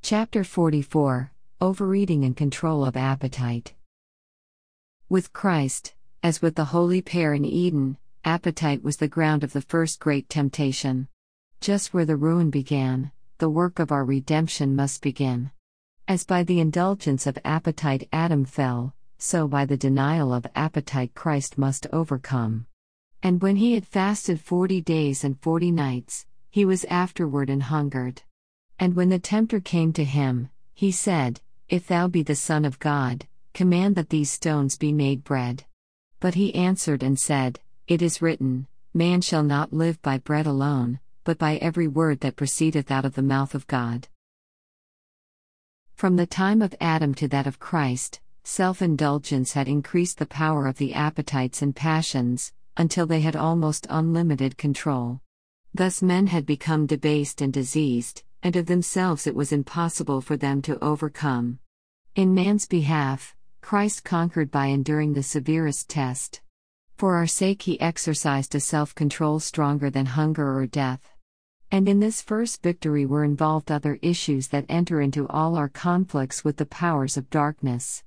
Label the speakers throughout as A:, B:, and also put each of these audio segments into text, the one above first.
A: Chapter 44 Overeating and Control of Appetite. With Christ, as with the holy pair in Eden, appetite was the ground of the first great temptation. Just where the ruin began, the work of our redemption must begin. As by the indulgence of appetite Adam fell, so by the denial of appetite Christ must overcome. And when he had fasted 40 days and 40 nights, he was afterward an hungered. And when the tempter came to him, he said, If thou be the Son of God, command that these stones be made bread. But he answered and said, It is written, Man shall not live by bread alone, but by every word that proceedeth out of the mouth of God. From the time of Adam to that of Christ, self-indulgence had increased the power of the appetites and passions, until they had almost unlimited control. Thus men had become debased and diseased, and of themselves it was impossible for them to overcome. In man's behalf, Christ conquered by enduring the severest test. For our sake he exercised a self-control stronger than hunger or death. And in this first victory were involved other issues that enter into all our conflicts with the powers of darkness.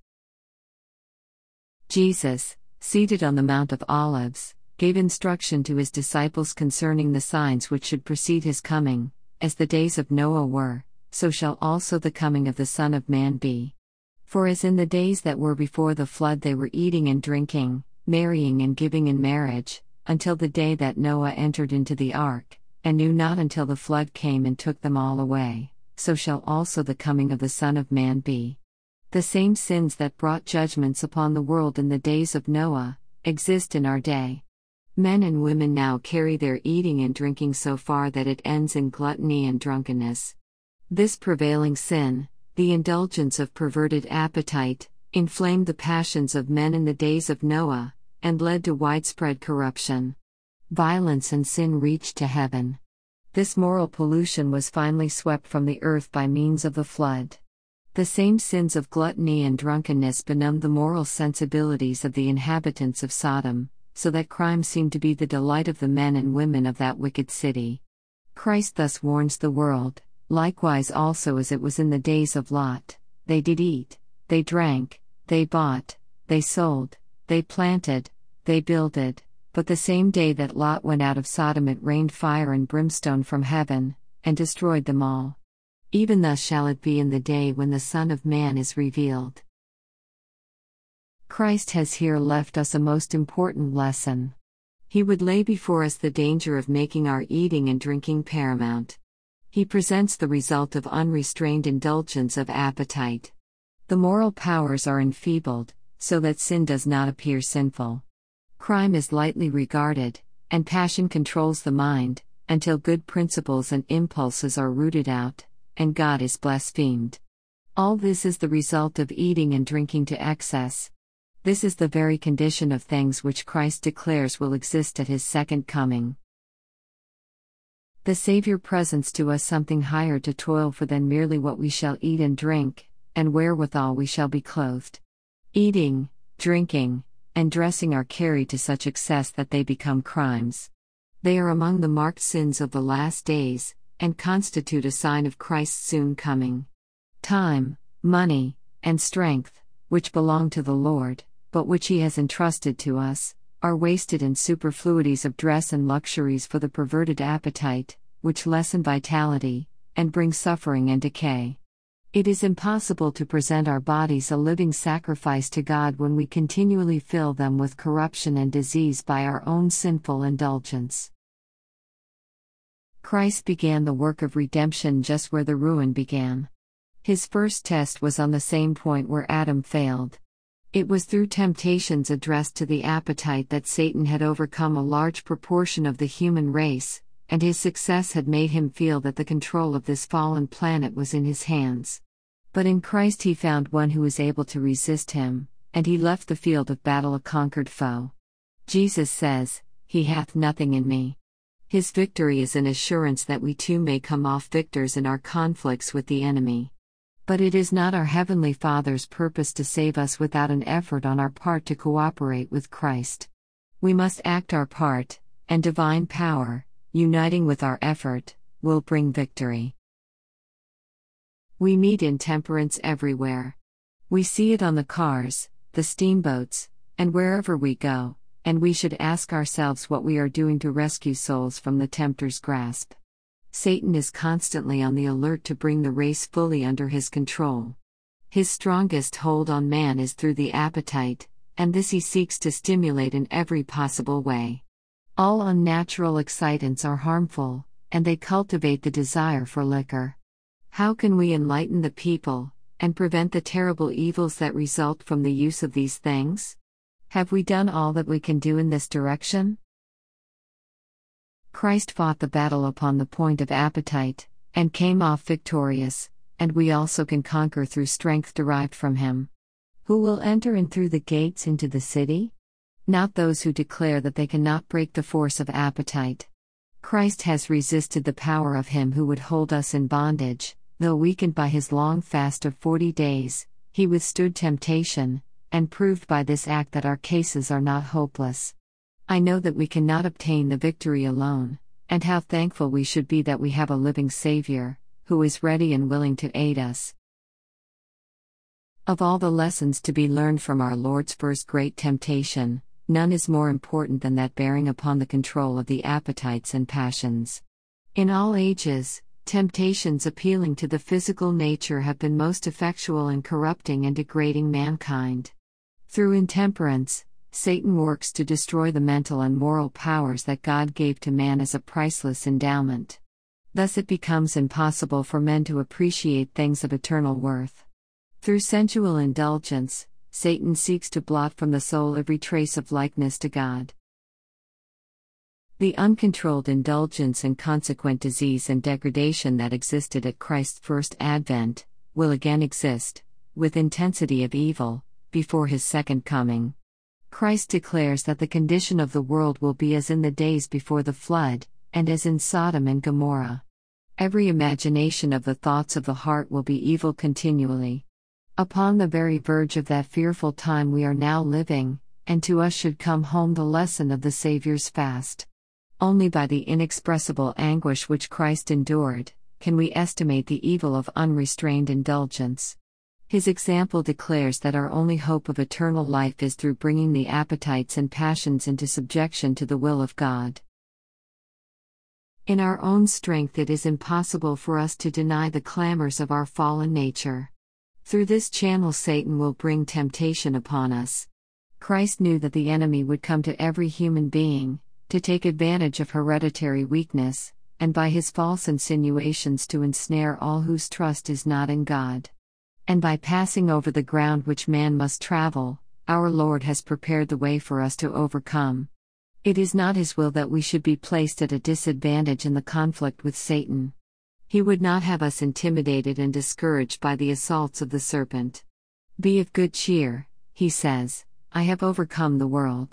A: Jesus, seated on the Mount of Olives, gave instruction to his disciples concerning the signs which should precede his coming. As the days of Noah were, so shall also the coming of the Son of Man be. For as in the days that were before the flood they were eating and drinking, marrying and giving in marriage, until the day that Noah entered into the ark, and knew not until the flood came and took them all away, so shall also the coming of the Son of Man be. The same sins that brought judgments upon the world in the days of Noah, exist in our day. Men and women now carry their eating and drinking so far that it ends in gluttony and drunkenness. This prevailing sin, the indulgence of perverted appetite, inflamed the passions of men in the days of Noah, and led to widespread corruption. Violence and sin reached to heaven. This moral pollution was finally swept from the earth by means of the flood. The same sins of gluttony and drunkenness benumbed the moral sensibilities of the inhabitants of Sodom, so that crime seemed to be the delight of the men and women of that wicked city. Christ thus warns the world, likewise also as it was in the days of Lot, they did eat, they drank, they bought, they sold, they planted, they builded, but the same day that Lot went out of Sodom it rained fire and brimstone from heaven, and destroyed them all. Even thus shall it be in the day when the Son of Man is revealed. Christ has here left us a most important lesson. He would lay before us the danger of making our eating and drinking paramount. He presents the result of unrestrained indulgence of appetite. The moral powers are enfeebled, so that sin does not appear sinful. Crime is lightly regarded, and passion controls the mind, until good principles and impulses are rooted out, and God is blasphemed. All this is the result of eating and drinking to excess. This is the very condition of things which Christ declares will exist at his second coming. The Savior presents to us something higher to toil for than merely what we shall eat and drink, and wherewithal we shall be clothed. Eating, drinking, and dressing are carried to such excess that they become crimes. They are among the marked sins of the last days, and constitute a sign of Christ's soon coming. Time, money, and strength, which belong to the Lord, but which he has entrusted to us, are wasted in superfluities of dress and luxuries for the perverted appetite, which lessen vitality, and bring suffering and decay. It is impossible to present our bodies a living sacrifice to God when we continually fill them with corruption and disease by our own sinful indulgence. Christ began the work of redemption just where the ruin began. His first test was on the same point where Adam failed. It was through temptations addressed to the appetite that Satan had overcome a large proportion of the human race, and his success had made him feel that the control of this fallen planet was in his hands. But in Christ he found one who was able to resist him, and he left the field of battle a conquered foe. Jesus says, He hath nothing in me. His victory is an assurance that we too may come off victors in our conflicts with the enemy. But it is not our Heavenly Father's purpose to save us without an effort on our part to cooperate with Christ. We must act our part, and divine power, uniting with our effort, will bring victory. We meet intemperance everywhere. We see it on the cars, the steamboats, and wherever we go, and we should ask ourselves what we are doing to rescue souls from the tempter's grasp. Satan is constantly on the alert to bring the race fully under his control. His strongest hold on man is through the appetite, and this he seeks to stimulate in every possible way. All unnatural excitants are harmful, and they cultivate the desire for liquor. How can we enlighten the people, and prevent the terrible evils that result from the use of these things? Have we done all that we can do in this direction? Christ fought the battle upon the point of appetite, and came off victorious, and we also can conquer through strength derived from him. Who will enter in through the gates into the city? Not those who declare that they cannot break the force of appetite. Christ has resisted the power of him who would hold us in bondage. Though weakened by his long fast of 40 days, he withstood temptation, and proved by this act that our cases are not hopeless. I know that we cannot obtain the victory alone, and how thankful we should be that we have a living Savior, who is ready and willing to aid us. Of all the lessons to be learned from our Lord's first great temptation, none is more important than that bearing upon the control of the appetites and passions. In all ages, temptations appealing to the physical nature have been most effectual in corrupting and degrading mankind. Through intemperance, Satan works to destroy the mental and moral powers that God gave to man as a priceless endowment. Thus it becomes impossible for men to appreciate things of eternal worth. Through sensual indulgence, Satan seeks to blot from the soul every trace of likeness to God. The uncontrolled indulgence and consequent disease and degradation that existed at Christ's first advent, will again exist, with intensity of evil, before his second coming. Christ declares that the condition of the world will be as in the days before the flood, and as in Sodom and Gomorrah. Every imagination of the thoughts of the heart will be evil continually. Upon the very verge of that fearful time we are now living, and to us should come home the lesson of the Saviour's fast. Only by the inexpressible anguish which Christ endured, can we estimate the evil of unrestrained indulgence. His example declares that our only hope of eternal life is through bringing the appetites and passions into subjection to the will of God. In our own strength it is impossible for us to deny the clamors of our fallen nature. Through this channel Satan will bring temptation upon us. Christ knew that the enemy would come to every human being, to take advantage of hereditary weakness, and by his false insinuations to ensnare all whose trust is not in God. And by passing over the ground which man must travel, our Lord has prepared the way for us to overcome. It is not his will that we should be placed at a disadvantage in the conflict with Satan. He would not have us intimidated and discouraged by the assaults of the serpent. Be of good cheer, he says, I have overcome the world.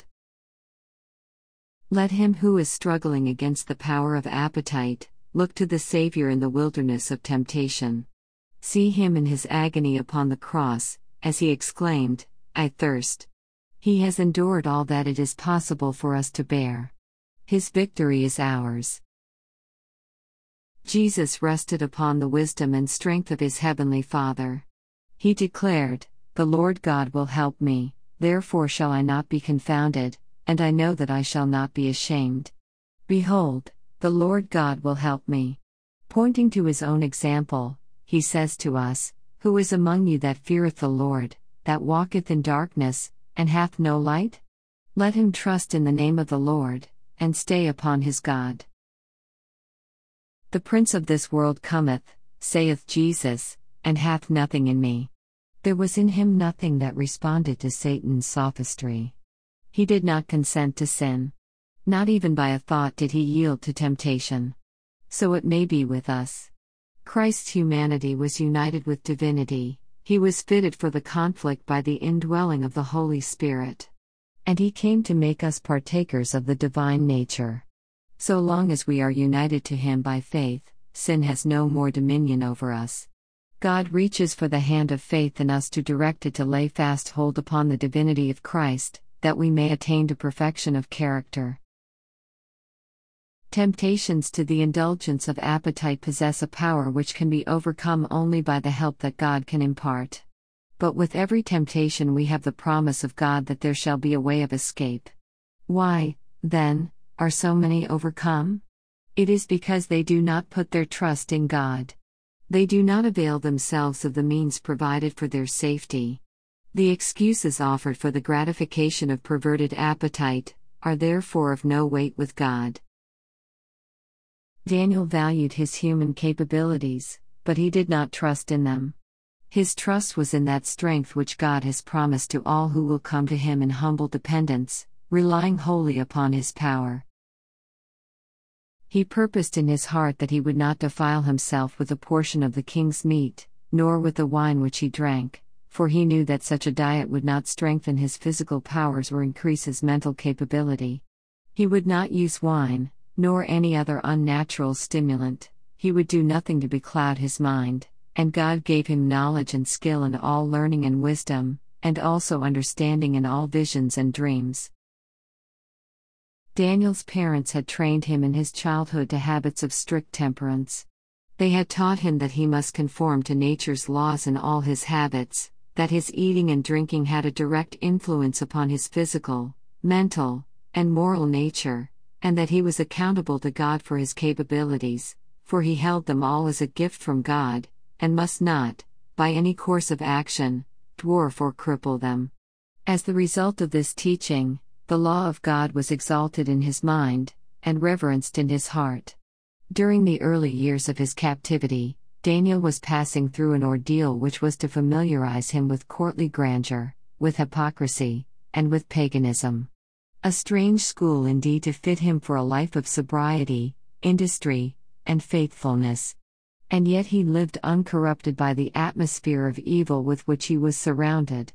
A: Let him who is struggling against the power of appetite, look to the Savior in the wilderness of temptation. See him in his agony upon the cross, as he exclaimed, I thirst. He has endured all that it is possible for us to bear. His victory is ours. Jesus rested upon the wisdom and strength of his heavenly Father. He declared, The Lord God will help me, therefore shall I not be confounded, and I know that I shall not be ashamed. Behold, the Lord God will help me. Pointing to his own example, he says to us, Who is among you that feareth the Lord, that walketh in darkness, and hath no light? Let him trust in the name of the Lord, and stay upon his God. The prince of this world cometh, saith Jesus, and hath nothing in me. There was in him nothing that responded to Satan's sophistry. He did not consent to sin. Not even by a thought did he yield to temptation. So it may be with us. Christ's humanity was united with divinity, he was fitted for the conflict by the indwelling of the Holy Spirit. And he came to make us partakers of the divine nature. So long as we are united to him by faith, sin has no more dominion over us. God reaches for the hand of faith in us to direct it to lay fast hold upon the divinity of Christ, that we may attain to perfection of character. Temptations to the indulgence of appetite possess a power which can be overcome only by the help that God can impart. But with every temptation we have the promise of God that there shall be a way of escape. Why, then, are so many overcome? It is because they do not put their trust in God. They do not avail themselves of the means provided for their safety. The excuses offered for the gratification of perverted appetite are therefore of no weight with God. Daniel valued his human capabilities, but he did not trust in them. His trust was in that strength which God has promised to all who will come to him in humble dependence, relying wholly upon his power. He purposed in his heart that he would not defile himself with a portion of the king's meat, nor with the wine which he drank, for he knew that such a diet would not strengthen his physical powers or increase his mental capability. He would not use wine, nor any other unnatural stimulant. He would do nothing to becloud his mind, and God gave him knowledge and skill in all learning and wisdom, and also understanding in all visions and dreams. Daniel's parents had trained him in his childhood to habits of strict temperance. They had taught him that he must conform to nature's laws in all his habits, that his eating and drinking had a direct influence upon his physical, mental, and moral nature, and that he was accountable to God for his capabilities, for he held them all as a gift from God, and must not, by any course of action, dwarf or cripple them. As the result of this teaching, the law of God was exalted in his mind, and reverenced in his heart. During the early years of his captivity, Daniel was passing through an ordeal which was to familiarize him with courtly grandeur, with hypocrisy, and with paganism. A strange school indeed to fit him for a life of sobriety, industry, and faithfulness. And yet he lived uncorrupted by the atmosphere of evil with which he was surrounded.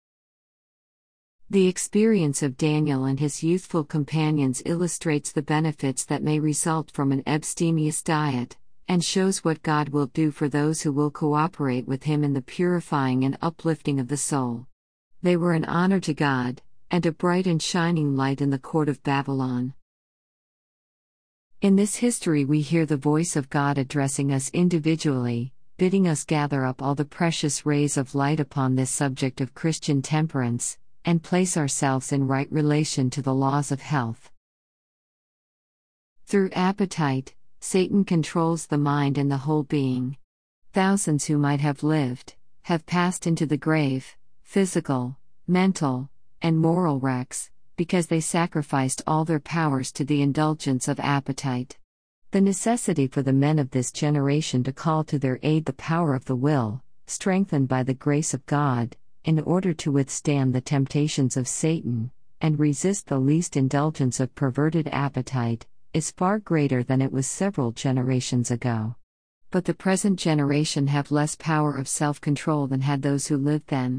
A: The experience of Daniel and his youthful companions illustrates the benefits that may result from an abstemious diet, and shows what God will do for those who will cooperate with him in the purifying and uplifting of the soul. They were an honor to God, and a bright and shining light in the court of Babylon. In this history we hear the voice of God addressing us individually, bidding us gather up all the precious rays of light upon this subject of Christian temperance, and place ourselves in right relation to the laws of health. Through appetite, Satan controls the mind and the whole being. Thousands who might have lived, have passed into the grave, physical, mental, and moral wrecks, because they sacrificed all their powers to the indulgence of appetite. The necessity for the men of this generation to call to their aid the power of the will, strengthened by the grace of God, in order to withstand the temptations of Satan, and resist the least indulgence of perverted appetite, is far greater than it was several generations ago. But the present generation have less power of self-control than had those who lived then.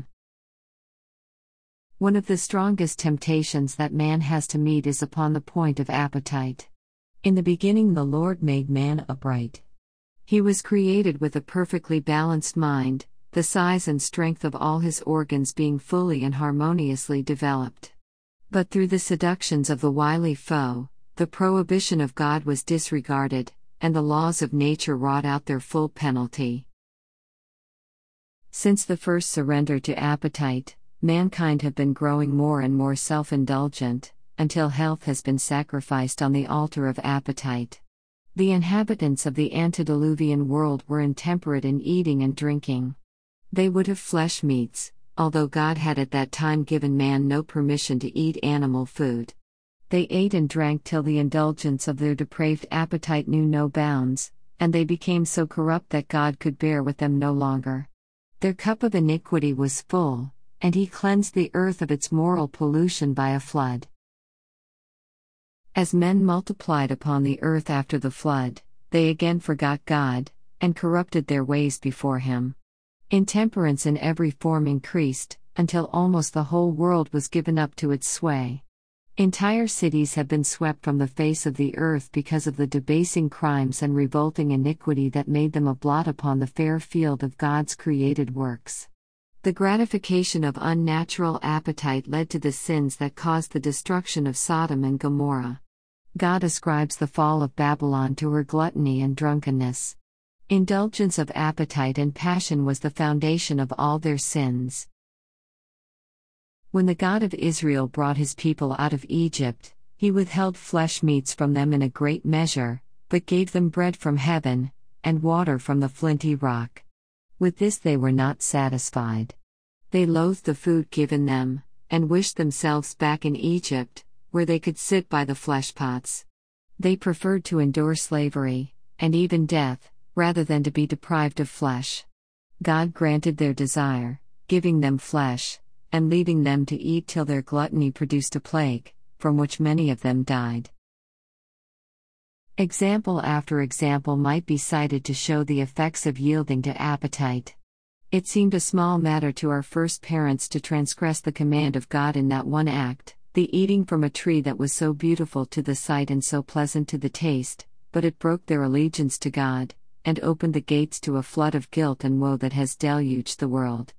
A: One of the strongest temptations that man has to meet is upon the point of appetite. In the beginning the Lord made man upright. He was created with a perfectly balanced mind, the size and strength of all his organs being fully and harmoniously developed. But through the seductions of the wily foe, the prohibition of God was disregarded, and the laws of nature wrought out their full penalty. Since the first surrender to appetite, mankind have been growing more and more self-indulgent, until health has been sacrificed on the altar of appetite. The inhabitants of the antediluvian world were intemperate in eating and drinking. They would have flesh meats, although God had at that time given man no permission to eat animal food. They ate and drank till the indulgence of their depraved appetite knew no bounds, and they became so corrupt that God could bear with them no longer. Their cup of iniquity was full, and He cleansed the earth of its moral pollution by a flood. As men multiplied upon the earth after the flood, they again forgot God, and corrupted their ways before Him. Intemperance in every form increased, until almost the whole world was given up to its sway. Entire cities have been swept from the face of the earth because of the debasing crimes and revolting iniquity that made them a blot upon the fair field of God's created works. The gratification of unnatural appetite led to the sins that caused the destruction of Sodom and Gomorrah. God ascribes the fall of Babylon to her gluttony and drunkenness. Indulgence of appetite and passion was the foundation of all their sins. When the God of Israel brought his people out of Egypt, he withheld flesh meats from them in a great measure, but gave them bread from heaven, and water from the flinty rock. With this they were not satisfied. They loathed the food given them, and wished themselves back in Egypt, where they could sit by the flesh pots. They preferred to endure slavery, and even death, rather than to be deprived of flesh. God granted their desire, giving them flesh, and leaving them to eat till their gluttony produced a plague, from which many of them died. Example after example might be cited to show the effects of yielding to appetite. It seemed a small matter to our first parents to transgress the command of God in that one act, the eating from a tree that was so beautiful to the sight and so pleasant to the taste, but it broke their allegiance to God, and opened the gates to a flood of guilt and woe that has deluged the world.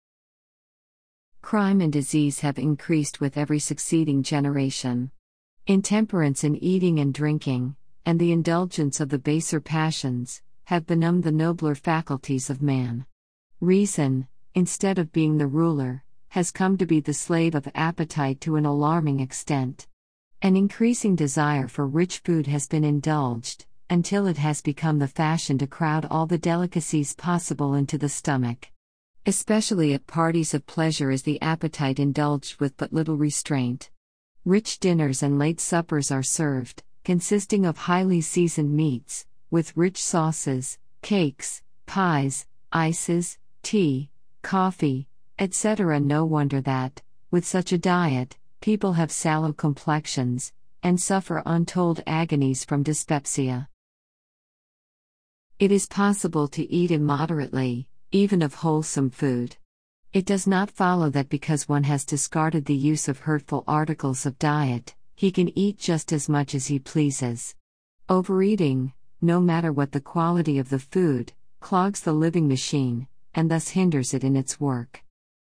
A: Crime and disease have increased with every succeeding generation. Intemperance in eating and drinking, and the indulgence of the baser passions, have benumbed the nobler faculties of man. Reason, instead of being the ruler, has come to be the slave of appetite to an alarming extent. An increasing desire for rich food has been indulged, until it has become the fashion to crowd all the delicacies possible into the stomach. Especially at parties of pleasure is the appetite indulged with but little restraint. Rich dinners and late suppers are served, consisting of highly seasoned meats, with rich sauces, cakes, pies, ices, tea, coffee, etc. No wonder that, with such a diet, people have sallow complexions, and suffer untold agonies from dyspepsia. It is possible to eat immoderately, even of wholesome food. It does not follow that because one has discarded the use of hurtful articles of diet, he can eat just as much as he pleases. Overeating, no matter what the quality of the food, clogs the living machine, and thus hinders it in its work.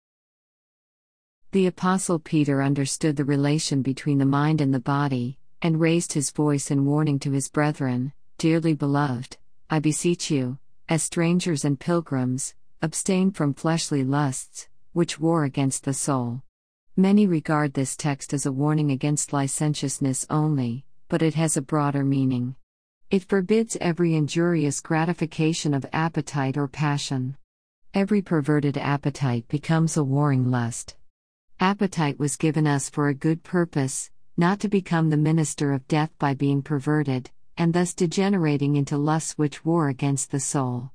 A: The Apostle Peter understood the relation between the mind and the body, and raised his voice in warning to his brethren, "Dearly beloved, I beseech you, as strangers and pilgrims, abstain from fleshly lusts, which war against the soul." Many regard this text as a warning against licentiousness only, but it has a broader meaning. It forbids every injurious gratification of appetite or passion. Every perverted appetite becomes a warring lust. Appetite was given us for a good purpose, not to become the minister of death by being perverted, and thus degenerating into lusts which war against the soul.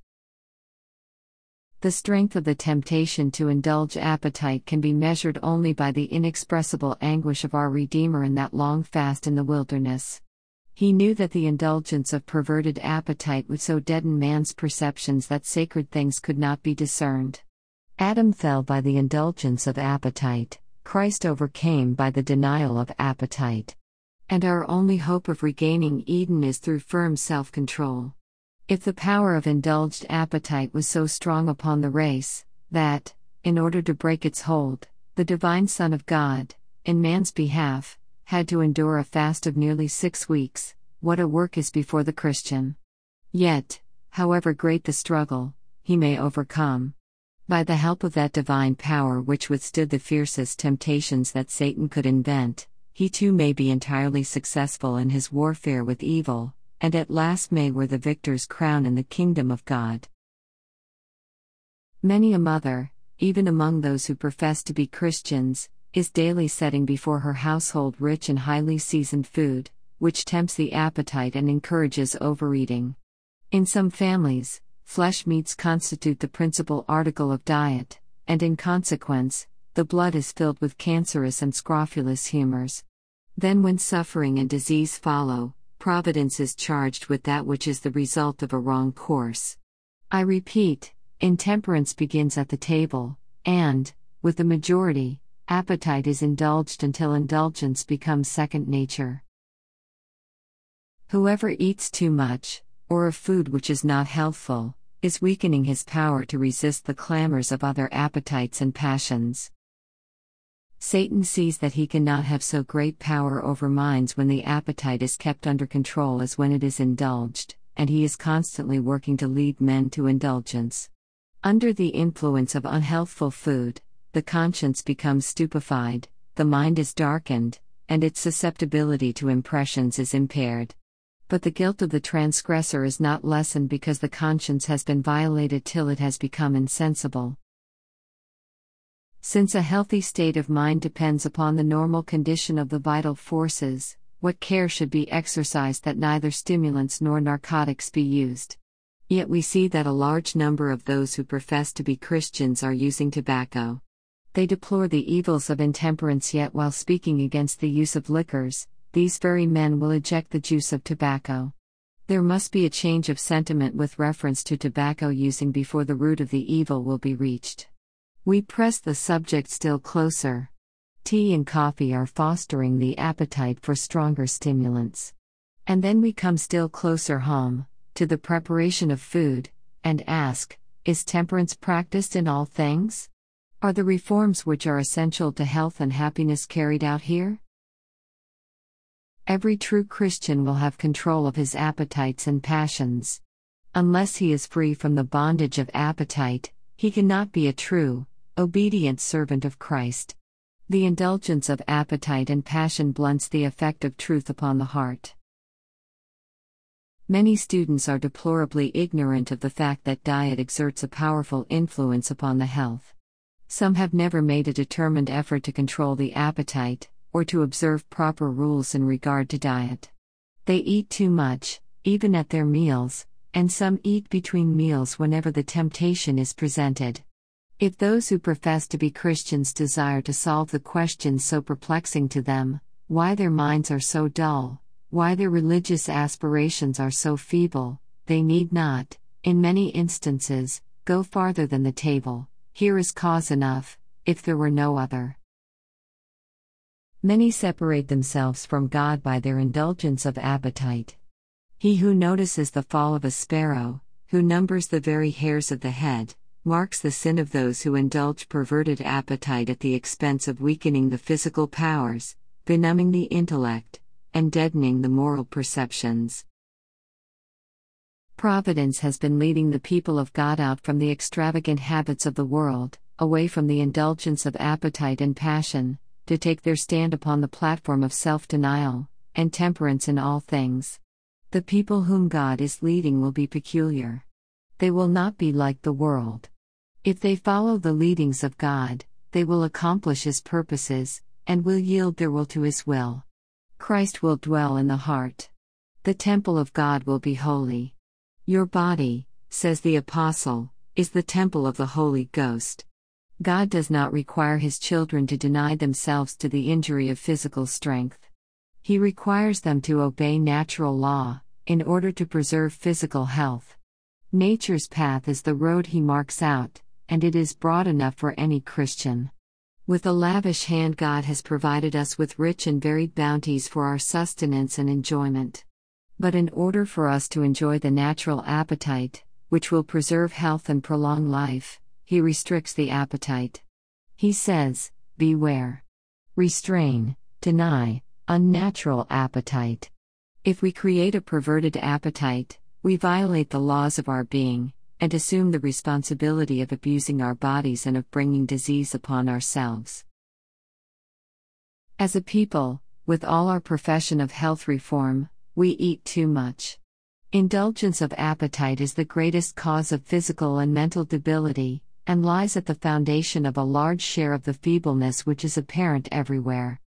A: The strength of the temptation to indulge appetite can be measured only by the inexpressible anguish of our Redeemer in that long fast in the wilderness. He knew that the indulgence of perverted appetite would so deaden man's perceptions that sacred things could not be discerned. Adam fell by the indulgence of appetite, Christ overcame by the denial of appetite. And our only hope of regaining Eden is through firm self-control. If the power of indulged appetite was so strong upon the race, that, in order to break its hold, the divine Son of God, in man's behalf, had to endure a fast of nearly 6 weeks, what a work is before the Christian. Yet, however great the struggle, he may overcome. By the help of that divine power which withstood the fiercest temptations that Satan could invent, he too may be entirely successful in his warfare with evil, and at last may wear the victor's crown in the kingdom of God. Many a mother, even among those who profess to be Christians, is daily setting before her household rich and highly seasoned food, which tempts the appetite and encourages overeating. In some families, flesh meats constitute the principal article of diet, and in consequence, the blood is filled with cancerous and scrofulous humors. Then when suffering and disease follow, Providence is charged with that which is the result of a wrong course. I repeat, intemperance begins at the table, and, with the majority, appetite is indulged until indulgence becomes second nature. Whoever eats too much, or of food which is not healthful, is weakening his power to resist the clamors of other appetites and passions. Satan sees that he cannot have so great power over minds when the appetite is kept under control as when it is indulged, and he is constantly working to lead men to indulgence. Under the influence of unhealthful food, the conscience becomes stupefied, the mind is darkened, and its susceptibility to impressions is impaired. But the guilt of the transgressor is not lessened because the conscience has been violated till it has become insensible. Since a healthy state of mind depends upon the normal condition of the vital forces, what care should be exercised that neither stimulants nor narcotics be used? Yet we see that a large number of those who profess to be Christians are using tobacco. They deplore the evils of intemperance, yet while speaking against the use of liquors, these very men will eject the juice of tobacco. There must be a change of sentiment with reference to tobacco using before the root of the evil will be reached. We press the subject still closer. Tea and coffee are fostering the appetite for stronger stimulants. And then we come still closer home, to the preparation of food, and ask, is temperance practiced in all things? Are the reforms which are essential to health and happiness carried out here? Every true Christian will have control of his appetites and passions. Unless he is free from the bondage of appetite, he cannot be a true, obedient servant of Christ. The indulgence of appetite and passion blunts the effect of truth upon the heart. Many students are deplorably ignorant of the fact that diet exerts a powerful influence upon the health. Some have never made a determined effort to control the appetite, or to observe proper rules in regard to diet. They eat too much, even at their meals, and some eat between meals whenever the temptation is presented. If those who profess to be Christians desire to solve the questions so perplexing to them, why their minds are so dull, why their religious aspirations are so feeble, they need not, in many instances, go farther than the table. Here is cause enough, if there were no other. Many separate themselves from God by their indulgence of appetite. He who notices the fall of a sparrow, who numbers the very hairs of the head, marks the sin of those who indulge perverted appetite at the expense of weakening the physical powers, benumbing the intellect, and deadening the moral perceptions. Providence has been leading the people of God out from the extravagant habits of the world, away from the indulgence of appetite and passion, to take their stand upon the platform of self-denial, and temperance in all things. The people whom God is leading will be peculiar. They will not be like the world. If they follow the leadings of God, they will accomplish His purposes, and will yield their will to His will. Christ will dwell in the heart. The temple of God will be holy. Your body, says the Apostle, is the temple of the Holy Ghost. God does not require His children to deny themselves to the injury of physical strength. He requires them to obey natural law, in order to preserve physical health. Nature's path is the road He marks out, and it is broad enough for any Christian. With a lavish hand God has provided us with rich and varied bounties for our sustenance and enjoyment. But in order for us to enjoy the natural appetite, which will preserve health and prolong life, He restricts the appetite. He says, beware. Restrain, deny, unnatural appetite. If we create a perverted appetite, we violate the laws of our being, and assume the responsibility of abusing our bodies and of bringing disease upon ourselves. As a people, with all our profession of health reform, we eat too much. Indulgence of appetite is the greatest cause of physical and mental debility, and lies at the foundation of a large share of the feebleness which is apparent everywhere.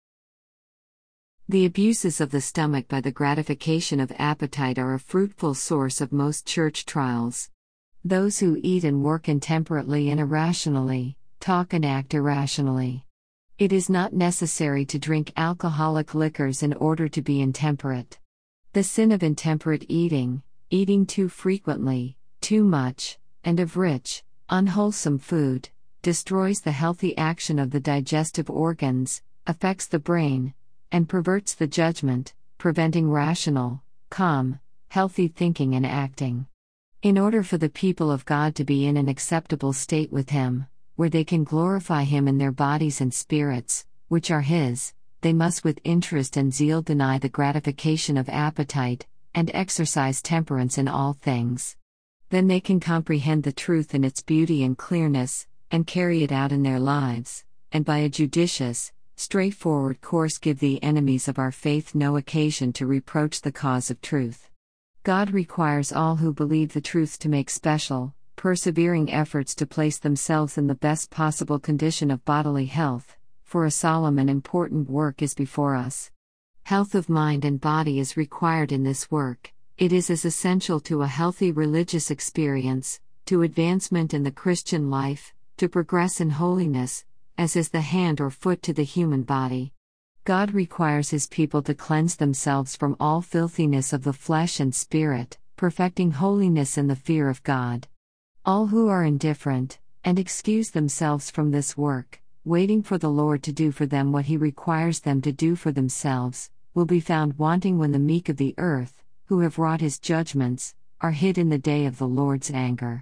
A: The abuses of the stomach by the gratification of appetite are a fruitful source of most church trials. Those who eat and work intemperately and irrationally, talk and act irrationally. It is not necessary to drink alcoholic liquors in order to be intemperate. The sin of intemperate eating, eating too frequently, too much, and of rich, unwholesome food, destroys the healthy action of the digestive organs, affects the brain, and perverts the judgment, preventing rational, calm, healthy thinking and acting. In order for the people of God to be in an acceptable state with Him, where they can glorify Him in their bodies and spirits, which are His, they must with interest and zeal deny the gratification of appetite, and exercise temperance in all things. Then they can comprehend the truth in its beauty and clearness, and carry it out in their lives, and by a judicious, straightforward course give the enemies of our faith no occasion to reproach the cause of truth. God requires all who believe the truth to make special, persevering efforts to place themselves in the best possible condition of bodily health, for a solemn and important work is before us. Health of mind and body is required in this work. It is as essential to a healthy religious experience, to advancement in the Christian life, to progress in holiness, as is the hand or foot to the human body. God requires His people to cleanse themselves from all filthiness of the flesh and spirit, perfecting holiness in the fear of God. All who are indifferent, and excuse themselves from this work, waiting for the Lord to do for them what He requires them to do for themselves, will be found wanting when the meek of the earth, who have wrought His judgments, are hid in the day of the Lord's anger.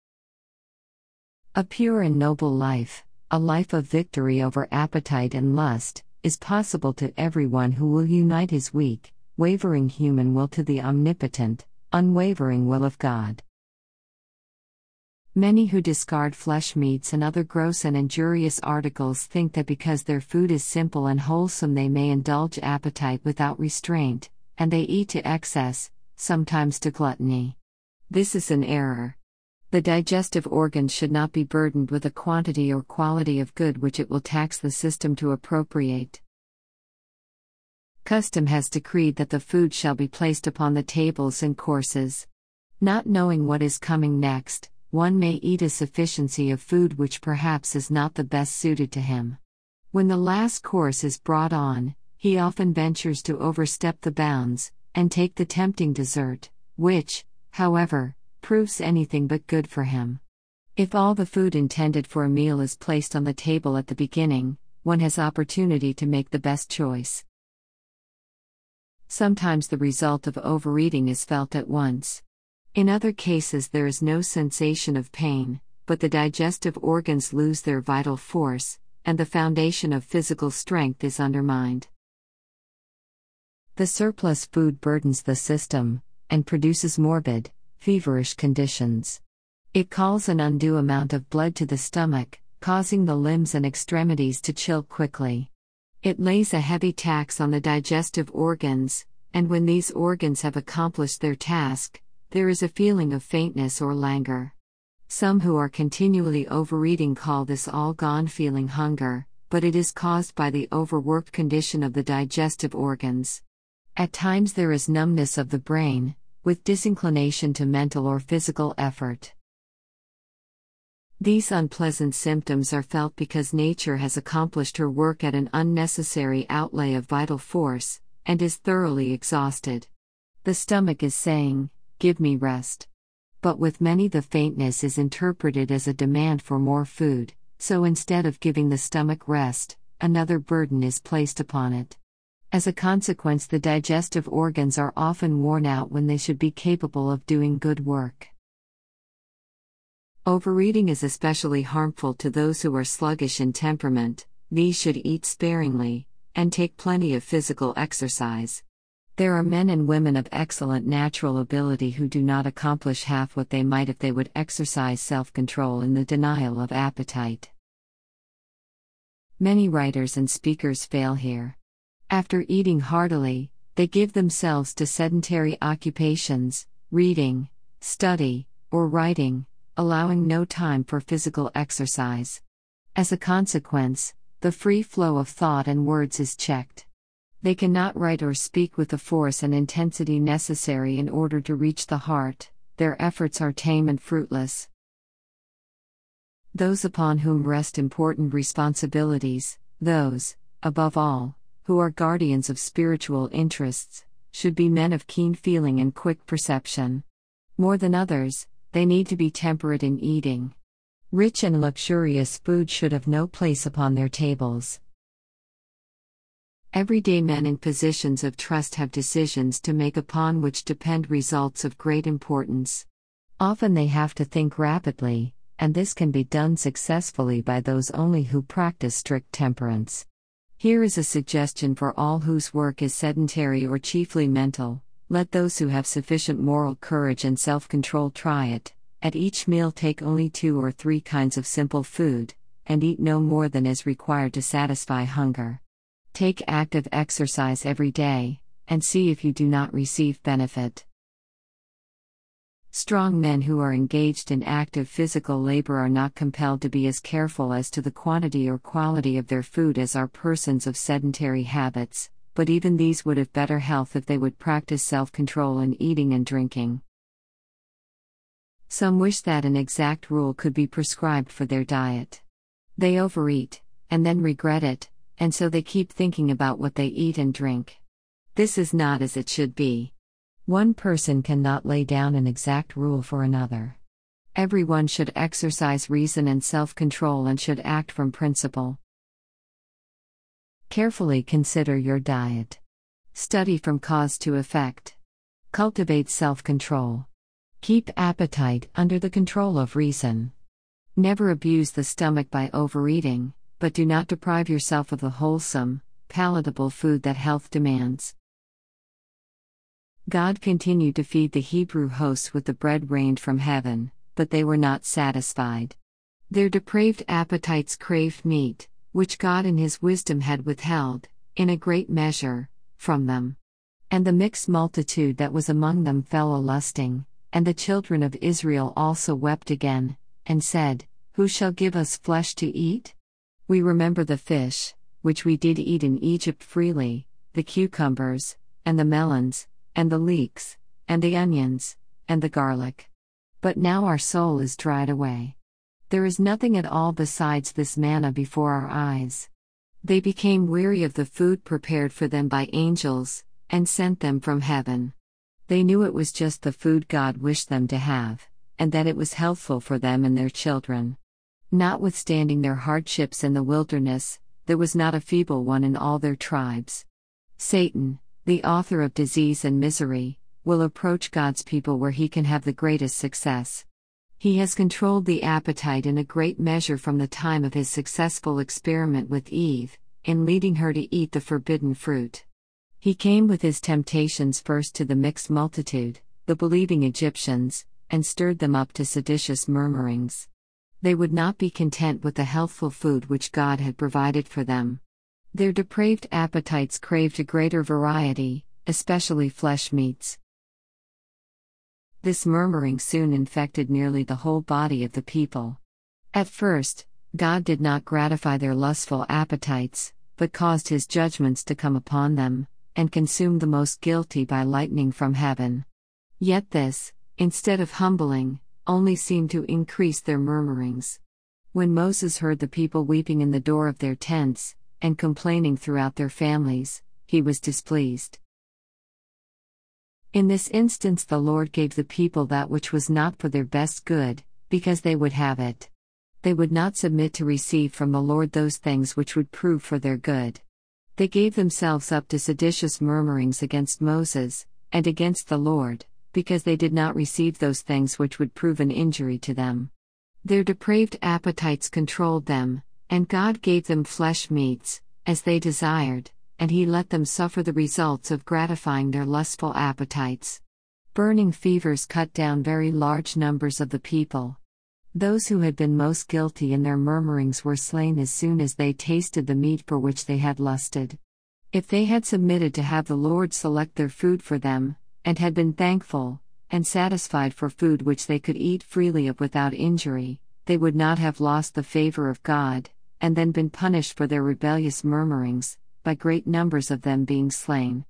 A: A pure and noble life, a life of victory over appetite and lust, is possible to everyone who will unite his weak, wavering human will to the omnipotent, unwavering will of God. Many who discard flesh meats and other gross and injurious articles think that because their food is simple and wholesome they may indulge appetite without restraint, and they eat to excess, sometimes to gluttony. This is an error. The digestive organs should not be burdened with a quantity or quality of good which it will tax the system to appropriate. Custom has decreed that the food shall be placed upon the tables in courses. Not knowing what is coming next, one may eat a sufficiency of food which perhaps is not the best suited to him. When the last course is brought on, he often ventures to overstep the bounds, and take the tempting dessert, which, however, proves anything but good for him. If all the food intended for a meal is placed on the table at the beginning, one has opportunity to make the best choice. Sometimes the result of overeating is felt at once. In other cases there is no sensation of pain, but the digestive organs lose their vital force, and the foundation of physical strength is undermined. The surplus food burdens the system, and produces morbid, feverish conditions. It calls an undue amount of blood to the stomach, causing the limbs and extremities to chill quickly. It lays a heavy tax on the digestive organs, and when these organs have accomplished their task, there is a feeling of faintness or languor. Some who are continually overeating call this all-gone feeling hunger, but it is caused by the overworked condition of the digestive organs. At times there is numbness of the brain, with disinclination to mental or physical effort. These unpleasant symptoms are felt because nature has accomplished her work at an unnecessary outlay of vital force, and is thoroughly exhausted. The stomach is saying, "Give me rest." But with many the faintness is interpreted as a demand for more food, so instead of giving the stomach rest, another burden is placed upon it. As a consequence, the digestive organs are often worn out when they should be capable of doing good work. Overeating is especially harmful to those who are sluggish in temperament. These should eat sparingly, and take plenty of physical exercise. There are men and women of excellent natural ability who do not accomplish half what they might if they would exercise self-control in the denial of appetite. Many writers and speakers fail here. After eating heartily, they give themselves to sedentary occupations, reading, study, or writing, allowing no time for physical exercise. As a consequence, the free flow of thought and words is checked. They cannot write or speak with the force and intensity necessary in order to reach the heart. Their efforts are tame and fruitless. Those upon whom rest important responsibilities, those, above all, who are guardians of spiritual interests, should be men of keen feeling and quick perception. More than others, they need to be temperate in eating. Rich and luxurious food should have no place upon their tables. Everyday men in positions of trust have decisions to make upon which depend results of great importance. Often they have to think rapidly, and this can be done successfully by those only who practice strict temperance. Here is a suggestion for all whose work is sedentary or chiefly mental: let those who have sufficient moral courage and self-control try it. At each meal take only 2 or 3 kinds of simple food, and eat no more than is required to satisfy hunger. Take active exercise every day, and see if you do not receive benefit. Strong men who are engaged in active physical labor are not compelled to be as careful as to the quantity or quality of their food as are persons of sedentary habits, but even these would have better health if they would practice self-control in eating and drinking. Some wish that an exact rule could be prescribed for their diet. They overeat, and then regret it, and so they keep thinking about what they eat and drink. This is not as it should be. One person cannot lay down an exact rule for another. Everyone should exercise reason and self-control and should act from principle. Carefully consider your diet. Study from cause to effect. Cultivate self-control. Keep appetite under the control of reason. Never abuse the stomach by overeating, but do not deprive yourself of the wholesome, palatable food that health demands. God continued to feed the Hebrew hosts with the bread rained from heaven, but they were not satisfied. Their depraved appetites craved meat, which God in His wisdom had withheld, in a great measure, from them. And the mixed multitude that was among them fell a-lusting, and the children of Israel also wept again, and said, Who shall give us flesh to eat? We remember the fish, which we did eat in Egypt freely, the cucumbers, and the melons, and the leeks, and the onions, and the garlic. But now our soul is dried away. There is nothing at all besides this manna before our eyes. They became weary of the food prepared for them by angels, and sent them from heaven. They knew it was just the food God wished them to have, and that it was healthful for them and their children. Notwithstanding their hardships in the wilderness, there was not a feeble one in all their tribes. Satan, the author of disease and misery, will approach God's people where he can have the greatest success. He has controlled the appetite in a great measure from the time of his successful experiment with Eve, in leading her to eat the forbidden fruit. He came with his temptations first to the mixed multitude, the believing Egyptians, and stirred them up to seditious murmurings. They would not be content with the healthful food which God had provided for them. Their depraved appetites craved a greater variety, especially flesh meats. This murmuring soon infected nearly the whole body of the people. At first, God did not gratify their lustful appetites, but caused His judgments to come upon them, and consumed the most guilty by lightning from heaven. Yet this, instead of humbling, only seemed to increase their murmurings. When Moses heard the people weeping in the door of their tents, and complaining throughout their families, he was displeased. In this instance the Lord gave the people that which was not for their best good, because they would have it. They would not submit to receive from the Lord those things which would prove for their good. They gave themselves up to seditious murmurings against Moses, and against the Lord, because they did not receive those things which would prove an injury to them. Their depraved appetites controlled them, and God gave them flesh meats, as they desired, and He let them suffer the results of gratifying their lustful appetites. Burning fevers cut down very large numbers of the people. Those who had been most guilty in their murmurings were slain as soon as they tasted the meat for which they had lusted. If they had submitted to have the Lord select their food for them, and had been thankful, and satisfied for food which they could eat freely of without injury, they would not have lost the favor of God, and then been punished for their rebellious murmurings, by great numbers of them being slain.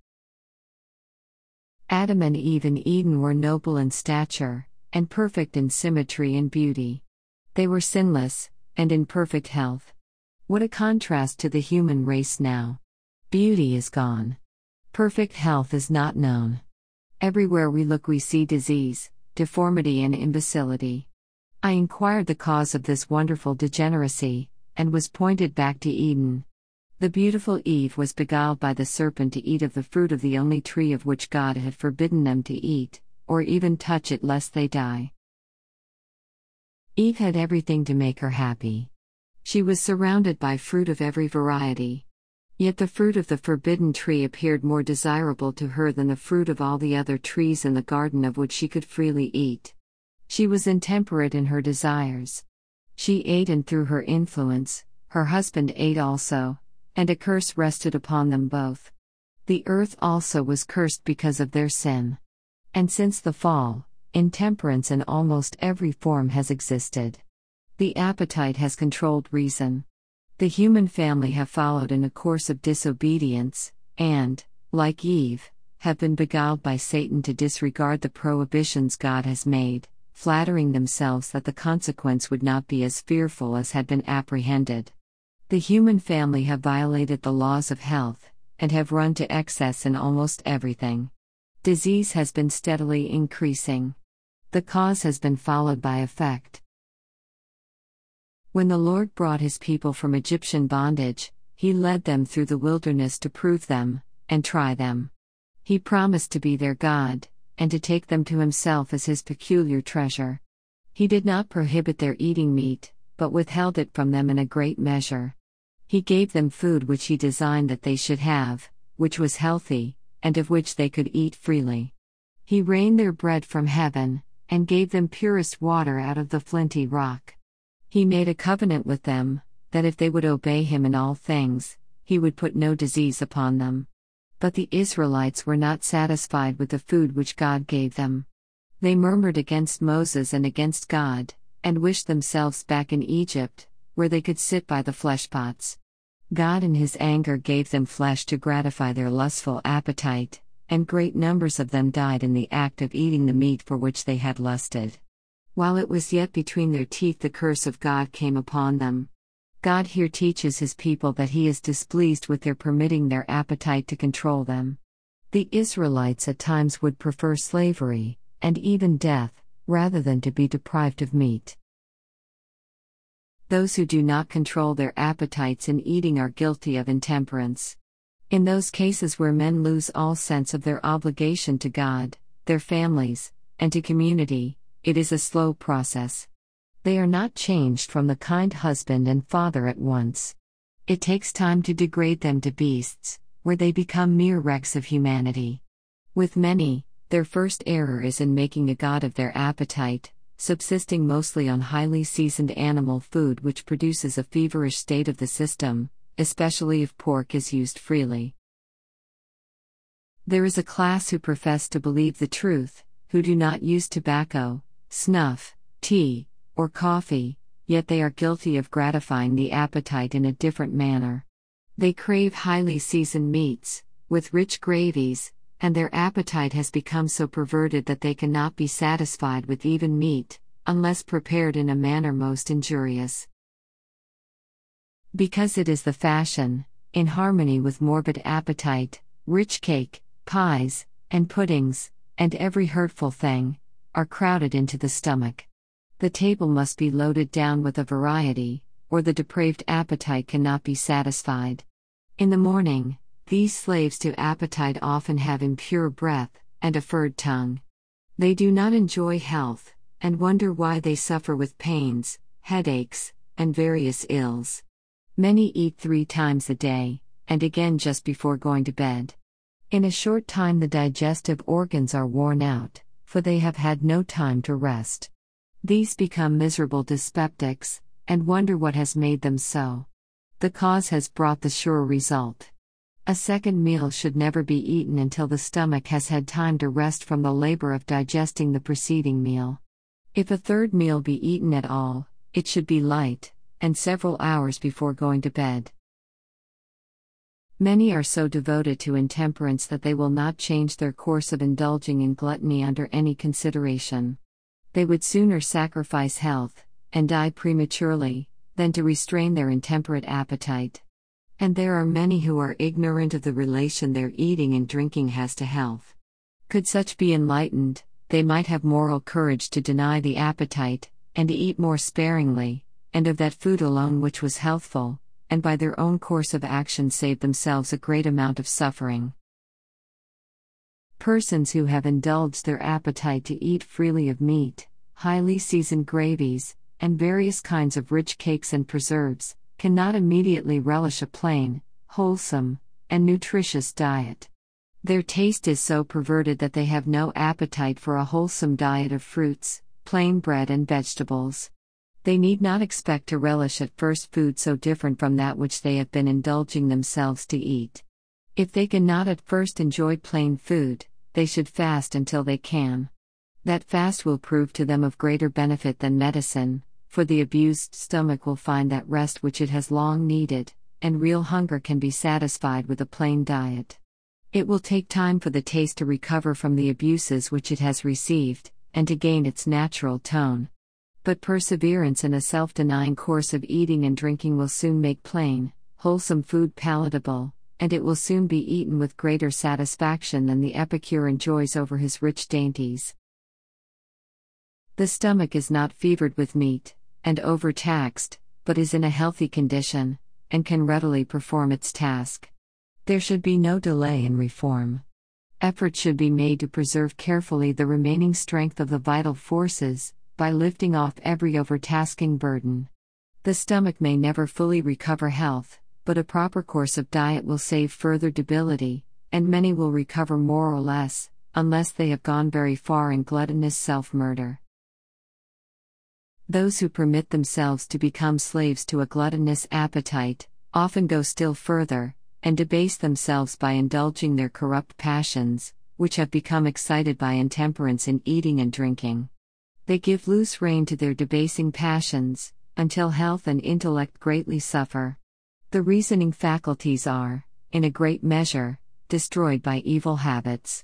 A: Adam and Eve in Eden were noble in stature, and perfect in symmetry and beauty. They were sinless, and in perfect health. What a contrast to the human race now! Beauty is gone. Perfect health is not known. Everywhere we look we see disease, deformity and imbecility. I inquired the cause of this wonderful degeneracy, and was pointed back to Eden. The beautiful Eve was beguiled by the serpent to eat of the fruit of the only tree of which God had forbidden them to eat, or even touch it lest they die. Eve had everything to make her happy. She was surrounded by fruit of every variety. Yet the fruit of the forbidden tree appeared more desirable to her than the fruit of all the other trees in the garden of which she could freely eat. She was intemperate in her desires. She ate, and through her influence, her husband ate also, and a curse rested upon them both. The earth also was cursed because of their sin. And since the fall, intemperance in almost every form has existed. The appetite has controlled reason. The human family have followed in a course of disobedience, and, like Eve, have been beguiled by Satan to disregard the prohibitions God has made, flattering themselves that the consequence would not be as fearful as had been apprehended. The human family have violated the laws of health, and have run to excess in almost everything. Disease has been steadily increasing. The cause has been followed by effect. When the Lord brought his people from Egyptian bondage, he led them through the wilderness to prove them, and try them. He promised to be their God, and to take them to himself as his peculiar treasure. He did not prohibit their eating meat, but withheld it from them in a great measure. He gave them food which he designed that they should have, which was healthy, and of which they could eat freely. He rained their bread from heaven, and gave them purest water out of the flinty rock. He made a covenant with them, that if they would obey him in all things, he would put no disease upon them. But the Israelites were not satisfied with the food which God gave them. They murmured against Moses and against God, and wished themselves back in Egypt, where they could sit by the fleshpots. God in his anger gave them flesh to gratify their lustful appetite, and great numbers of them died in the act of eating the meat for which they had lusted. While it was yet between their teeth, the curse of God came upon them. God here teaches his people that he is displeased with their permitting their appetite to control them. The Israelites at times would prefer slavery, and even death, rather than to be deprived of meat. Those who do not control their appetites in eating are guilty of intemperance. In those cases where men lose all sense of their obligation to God, their families, and to community, it is a slow process. They are not changed from the kind husband and father at once. It takes time to degrade them to beasts, where they become mere wrecks of humanity. With many, their first error is in making a god of their appetite, subsisting mostly on highly seasoned animal food which produces a feverish state of the system, especially if pork is used freely. There is a class who profess to believe the truth, who do not use tobacco, snuff, tea, or coffee, yet they are guilty of gratifying the appetite in a different manner. They crave highly seasoned meats, with rich gravies, and their appetite has become so perverted that they cannot be satisfied with even meat, unless prepared in a manner most injurious. Because it is the fashion, in harmony with morbid appetite, rich cake, pies, and puddings, and every hurtful thing, are crowded into the stomach. The table must be loaded down with a variety, or the depraved appetite cannot be satisfied. In the morning, these slaves to appetite often have impure breath, and a furred tongue. They do not enjoy health, and wonder why they suffer with pains, headaches, and various ills. Many eat 3 times a day, and again just before going to bed. In a short time the digestive organs are worn out, for they have had no time to rest. These become miserable dyspeptics, and wonder what has made them so. The cause has brought the sure result. A second meal should never be eaten until the stomach has had time to rest from the labor of digesting the preceding meal. If a third meal be eaten at all, it should be light, and several hours before going to bed. Many are so devoted to intemperance that they will not change their course of indulging in gluttony under any consideration. They would sooner sacrifice health, and die prematurely, than to restrain their intemperate appetite. And there are many who are ignorant of the relation their eating and drinking has to health. Could such be enlightened, they might have moral courage to deny the appetite, and to eat more sparingly, and of that food alone which was healthful, and by their own course of action save themselves a great amount of suffering. Persons who have indulged their appetite to eat freely of meat, highly seasoned gravies, and various kinds of rich cakes and preserves, cannot immediately relish a plain, wholesome, and nutritious diet. Their taste is so perverted that they have no appetite for a wholesome diet of fruits, plain bread, and vegetables. They need not expect to relish at first food so different from that which they have been indulging themselves to eat. If they cannot at first enjoy plain food, they should fast until they can. That fast will prove to them of greater benefit than medicine, for the abused stomach will find that rest which it has long needed, and real hunger can be satisfied with a plain diet. It will take time for the taste to recover from the abuses which it has received, and to gain its natural tone. But perseverance in a self-denying course of eating and drinking will soon make plain, wholesome food palatable, and it will soon be eaten with greater satisfaction than the epicure enjoys over his rich dainties. The stomach is not fevered with meat, and overtaxed, but is in a healthy condition, and can readily perform its task. There should be no delay in reform. Effort should be made to preserve carefully the remaining strength of the vital forces, by lifting off every overtasking burden. The stomach may never fully recover health, but a proper course of diet will save further debility, and many will recover more or less, unless they have gone very far in gluttonous self-murder. Those who permit themselves to become slaves to a gluttonous appetite, often go still further, and debase themselves by indulging their corrupt passions, which have become excited by intemperance in eating and drinking. They give loose rein to their debasing passions, until health and intellect greatly suffer. The reasoning faculties are, in a great measure, destroyed by evil habits.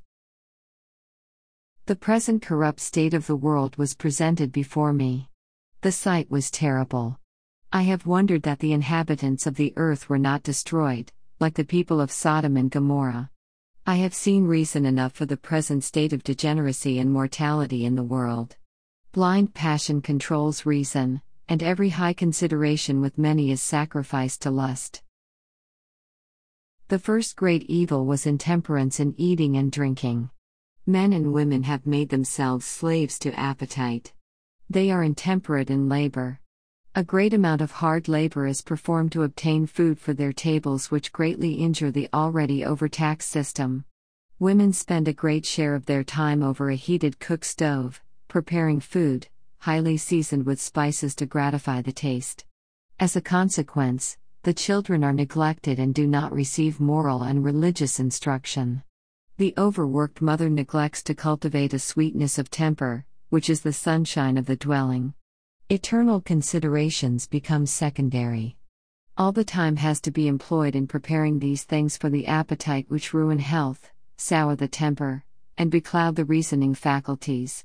A: The present corrupt state of the world was presented before me. The sight was terrible. I have wondered that the inhabitants of the earth were not destroyed, like the people of Sodom and Gomorrah. I have seen reason enough for the present state of degeneracy and mortality in the world. Blind passion controls reason, and every high consideration with many is sacrificed to lust. The first great evil was intemperance in eating and drinking. Men and women have made themselves slaves to appetite. They are intemperate in labor. A great amount of hard labor is performed to obtain food for their tables, which greatly injure the already overtaxed system. Women spend a great share of their time over a heated cook stove, preparing food, highly seasoned with spices to gratify the taste. As a consequence, the children are neglected and do not receive moral and religious instruction. The overworked mother neglects to cultivate a sweetness of temper, which is the sunshine of the dwelling. Eternal considerations become secondary. All the time has to be employed in preparing these things for the appetite, which ruin health, sour the temper, and becloud the reasoning faculties.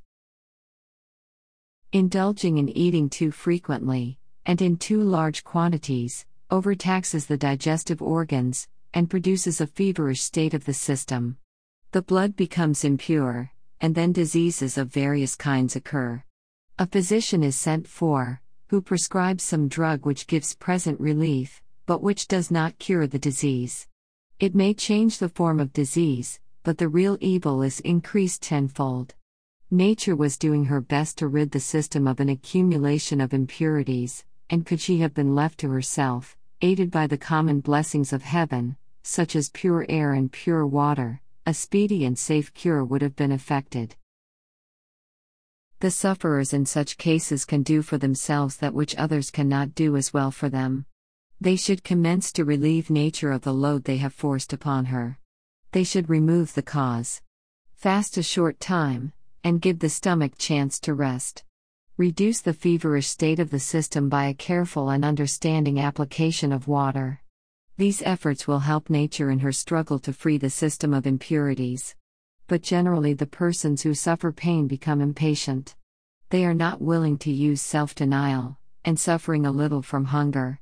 A: Indulging in eating too frequently, and in too large quantities, overtaxes the digestive organs, and produces a feverish state of the system. The blood becomes impure, and then diseases of various kinds occur. A physician is sent for, who prescribes some drug which gives present relief, but which does not cure the disease. It may change the form of disease, but the real evil is increased tenfold. Nature was doing her best to rid the system of an accumulation of impurities, and could she have been left to herself, aided by the common blessings of heaven, such as pure air and pure water, a speedy and safe cure would have been effected. The sufferers in such cases can do for themselves that which others cannot do as well for them. They should commence to relieve nature of the load they have forced upon her. They should remove the cause. Fast a short time, and give the stomach chance to rest. Reduce the feverish state of the system by a careful and understanding application of water. These efforts will help nature in her struggle to free the system of impurities. But generally the persons who suffer pain become impatient. They are not willing to use self-denial, and suffering a little from hunger.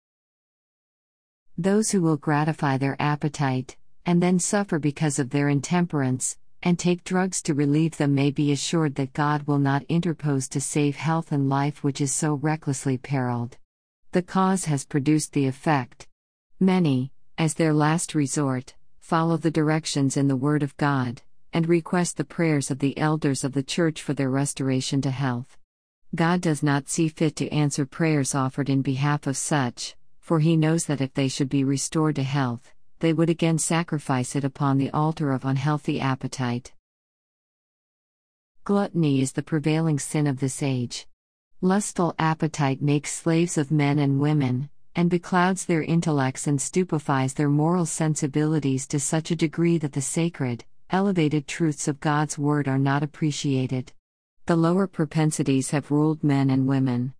A: Those who will gratify their appetite, and then suffer because of their intemperance, and take drugs to relieve them, may be assured that God will not interpose to save health and life which is so recklessly periled. The cause has produced the effect. Many, as their last resort, follow the directions in the Word of God, and request the prayers of the elders of the Church for their restoration to health. God does not see fit to answer prayers offered in behalf of such, for He knows that if they should be restored to health, they would again sacrifice it upon the altar of unhealthy appetite. Gluttony is the prevailing sin of this age. Lustful appetite makes slaves of men and women, and beclouds their intellects and stupefies their moral sensibilities to such a degree that the sacred, elevated truths of God's Word are not appreciated. The lower propensities have ruled men and women.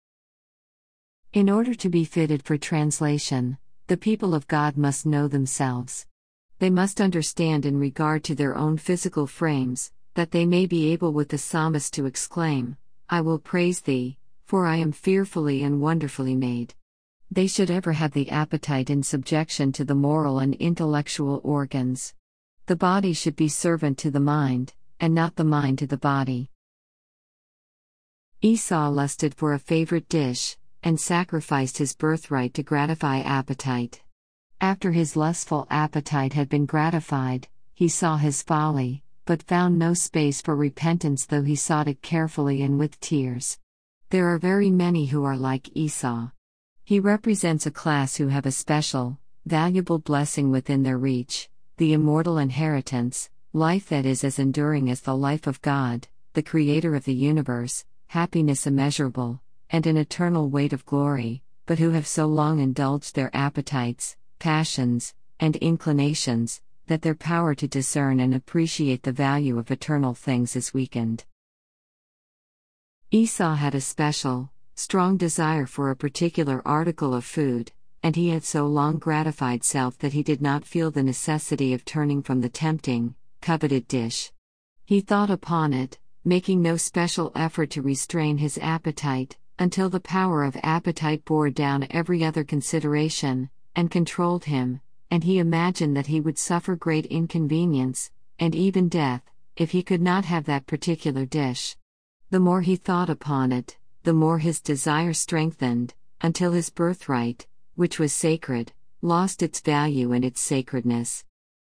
A: In order to be fitted for translation, the people of God must know themselves. They must understand in regard to their own physical frames, that they may be able with the psalmist to exclaim, "I will praise thee, for I am fearfully and wonderfully made." They should ever have the appetite in subjection to the moral and intellectual organs. The body should be servant to the mind, and not the mind to the body. Esau lusted for a favorite dish, and sacrificed his birthright to gratify appetite. After his lustful appetite had been gratified, he saw his folly, but found no space for repentance though he sought it carefully and with tears. There are very many who are like Esau. He represents a class who have a special, valuable blessing within their reach, the immortal inheritance, life that is as enduring as the life of God, the Creator of the universe, happiness immeasurable, and an eternal weight of glory, but who have so long indulged their appetites, passions, and inclinations, that their power to discern and appreciate the value of eternal things is weakened. Esau had a special, strong desire for a particular article of food, and he had so long gratified self that he did not feel the necessity of turning from the tempting, coveted dish. He thought upon it, making no special effort to restrain his appetite, until the power of appetite bore down every other consideration, and controlled him, and he imagined that he would suffer great inconvenience, and even death, if he could not have that particular dish. The more he thought upon it, the more his desire strengthened, until his birthright, which was sacred, lost its value and its sacredness.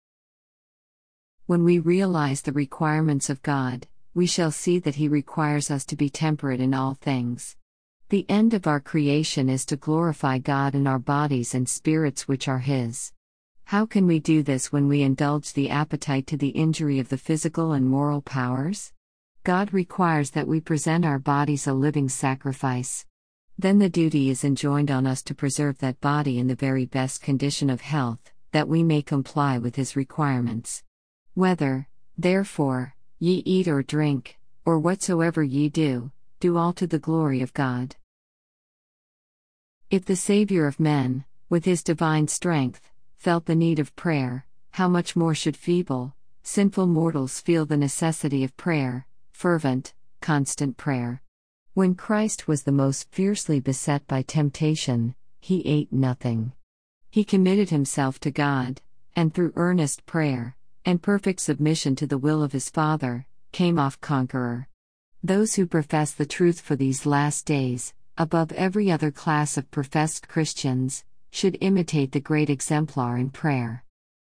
A: When we realize the requirements of God, we shall see that He requires us to be temperate in all things. The end of our creation is to glorify God in our bodies and spirits which are His. How can we do this when we indulge the appetite to the injury of the physical and moral powers? God requires that we present our bodies a living sacrifice. Then the duty is enjoined on us to preserve that body in the very best condition of health, that we may comply with His requirements. Whether, therefore, ye eat or drink, or whatsoever ye do, do all to the glory of God. If the Savior of men, with His divine strength, felt the need of prayer, how much more should feeble, sinful mortals feel the necessity of prayer, fervent, constant prayer. When Christ was the most fiercely beset by temptation, He ate nothing. He committed Himself to God, and through earnest prayer, and perfect submission to the will of His Father, came off conqueror. Those who profess the truth for these last days, above every other class of professed Christians, should imitate the great exemplar in prayer.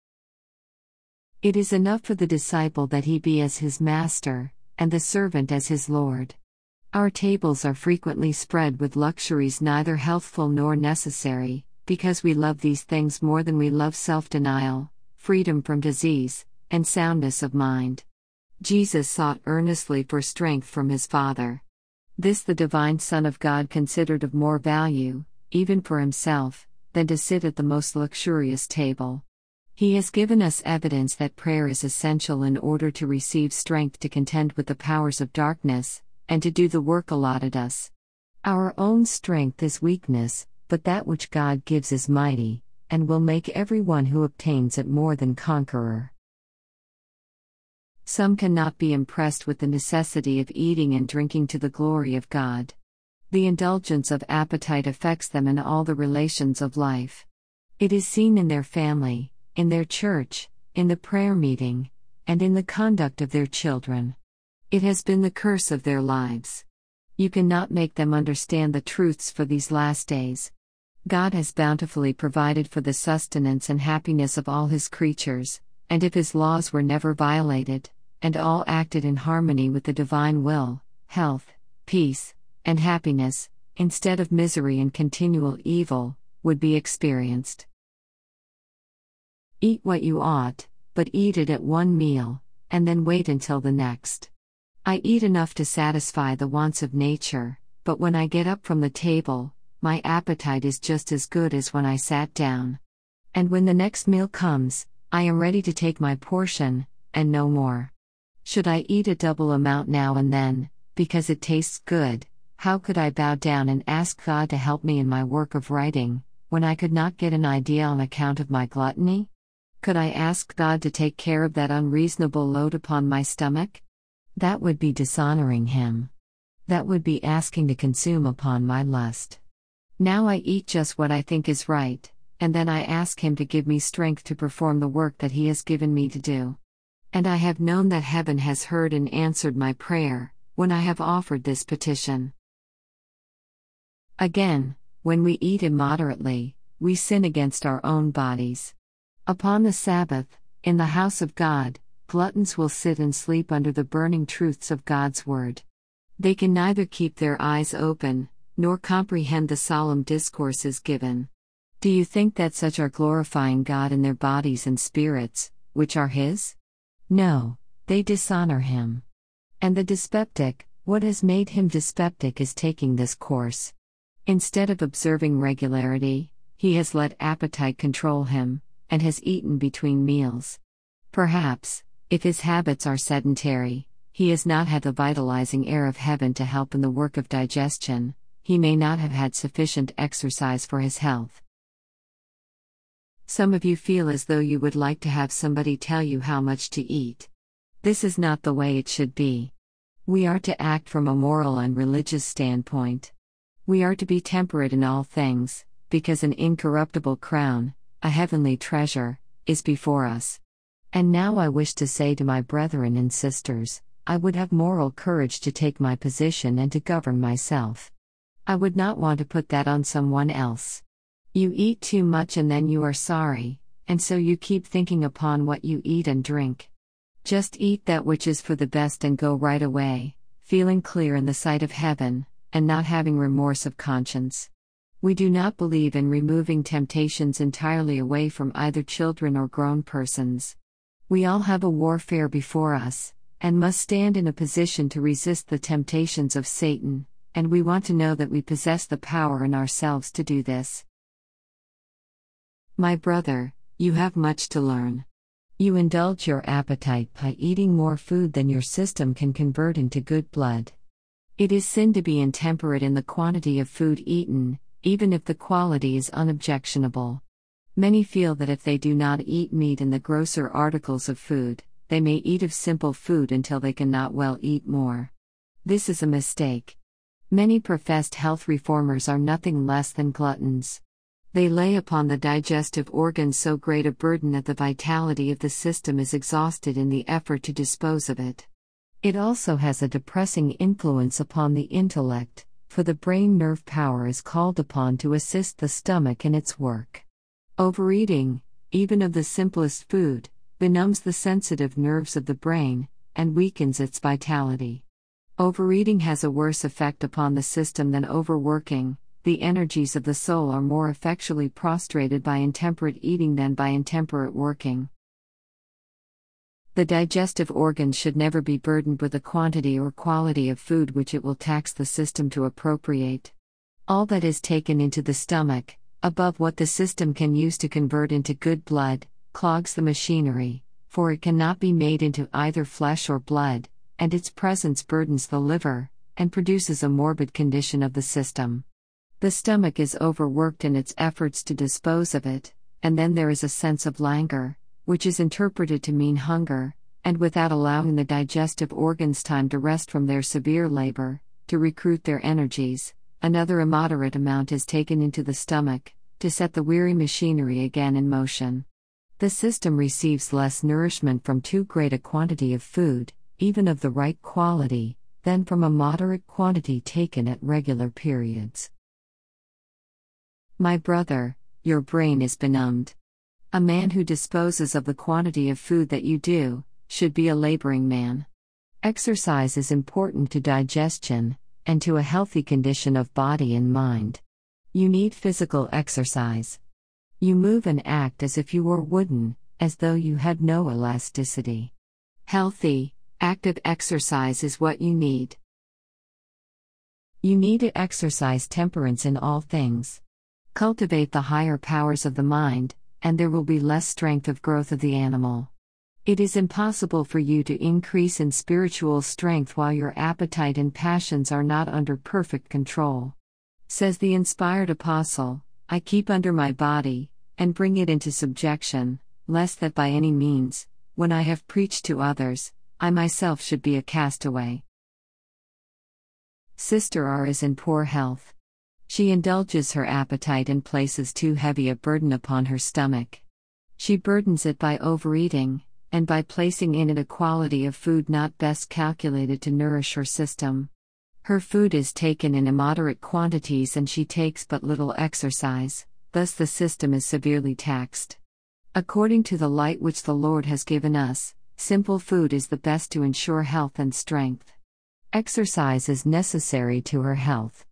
A: It is enough for the disciple that he be as his master, and the servant as his Lord. Our tables are frequently spread with luxuries neither healthful nor necessary, because we love these things more than we love self-denial, freedom from disease, and soundness of mind. Jesus sought earnestly for strength from His Father. This the divine Son of God considered of more value, even for Himself, than to sit at the most luxurious table. He has given us evidence that prayer is essential in order to receive strength to contend with the powers of darkness, and to do the work allotted us. Our own strength is weakness, but that which God gives is mighty, and will make every one who obtains it more than conqueror. Some cannot be impressed with the necessity of eating and drinking to the glory of God. The indulgence of appetite affects them in all the relations of life. It is seen in their family, in their church, in the prayer meeting, and in the conduct of their children. It has been the curse of their lives. You cannot make them understand the truths for these last days. God has bountifully provided for the sustenance and happiness of all His creatures, and if His laws were never violated, and all acted in harmony with the divine will, health, peace, and happiness, instead of misery and continual evil, would be experienced. Eat what you ought, but eat it at one meal, and then wait until the next. I eat enough to satisfy the wants of nature, but when I get up from the table, my appetite is just as good as when I sat down. And when the next meal comes, I am ready to take my portion, and no more. Should I eat a double amount now and then, because it tastes good, how could I bow down and ask God to help me in my work of writing, when I could not get an idea on account of my gluttony? Could I ask God to take care of that unreasonable load upon my stomach? That would be dishonoring Him. That would be asking to consume upon my lust. Now I eat just what I think is right, and then I ask Him to give me strength to perform the work that He has given me to do. And I have known that heaven has heard and answered my prayer, when I have offered this petition. Again, when we eat immoderately, we sin against our own bodies. Upon the Sabbath, in the house of God, gluttons will sit and sleep under the burning truths of God's word. They can neither keep their eyes open, nor comprehend the solemn discourses given. Do you think that such are glorifying God in their bodies and spirits, which are His? No, they dishonor Him. And the dyspeptic, what has made him dyspeptic is taking this course. Instead of observing regularity, he has let appetite control him, and has eaten between meals. Perhaps, if his habits are sedentary, he has not had the vitalizing air of heaven to help in the work of digestion, he may not have had sufficient exercise for his health. Some of you feel as though you would like to have somebody tell you how much to eat. This is not the way it should be. We are to act from a moral and religious standpoint. We are to be temperate in all things, because an incorruptible crown, a heavenly treasure, is before us. And now I wish to say to my brethren and sisters, I would have moral courage to take my position and to govern myself. I would not want to put that on someone else. You eat too much and then you are sorry, and so you keep thinking upon what you eat and drink. Just eat that which is for the best and go right away, feeling clear in the sight of heaven, and not having remorse of conscience. We do not believe in removing temptations entirely away from either children or grown persons. We all have a warfare before us, and must stand in a position to resist the temptations of Satan, and we want to know that we possess the power in ourselves to do this. My brother, you have much to learn. You indulge your appetite by eating more food than your system can convert into good blood. It is sin to be intemperate in the quantity of food eaten, even if the quality is unobjectionable. Many feel that if they do not eat meat and the grosser articles of food, they may eat of simple food until they cannot well eat more. This is a mistake. Many professed health reformers are nothing less than gluttons. They lay upon the digestive organs so great a burden that the vitality of the system is exhausted in the effort to dispose of it. It also has a depressing influence upon the intellect, for the brain nerve power is called upon to assist the stomach in its work. Overeating, even of the simplest food, benumbs the sensitive nerves of the brain, and weakens its vitality. Overeating has a worse effect upon the system than overworking. The energies of the soul are more effectually prostrated by intemperate eating than by intemperate working. The digestive organs should never be burdened with a quantity or quality of food which it will tax the system to appropriate. All that is taken into the stomach, above what the system can use to convert into good blood, clogs the machinery, for it cannot be made into either flesh or blood, and its presence burdens the liver, and produces a morbid condition of the system. The stomach is overworked in its efforts to dispose of it, and then there is a sense of languor, which is interpreted to mean hunger, and without allowing the digestive organs time to rest from their severe labor, to recruit their energies, another immoderate amount is taken into the stomach, to set the weary machinery again in motion. The system receives less nourishment from too great a quantity of food, even of the right quality, than from a moderate quantity taken at regular periods. My brother, your brain is benumbed. A man who disposes of the quantity of food that you do, should be a laboring man. Exercise is important to digestion, and to a healthy condition of body and mind. You need physical exercise. You move and act as if you were wooden, as though you had no elasticity. Healthy, active exercise is what you need. You need to exercise temperance in all things. Cultivate the higher powers of the mind, and there will be less strength of growth of the animal. It is impossible for you to increase in spiritual strength while your appetite and passions are not under perfect control. Says the inspired apostle, I keep under my body, and bring it into subjection, lest that by any means, when I have preached to others, I myself should be a castaway. Sister R is in poor health. She indulges her appetite and places too heavy a burden upon her stomach. She burdens it by overeating, and by placing in it a quality of food not best calculated to nourish her system. Her food is taken in immoderate quantities and she takes but little exercise, thus the system is severely taxed. According to the light which the Lord has given us, simple food is the best to ensure health and strength. Exercise is necessary to her health.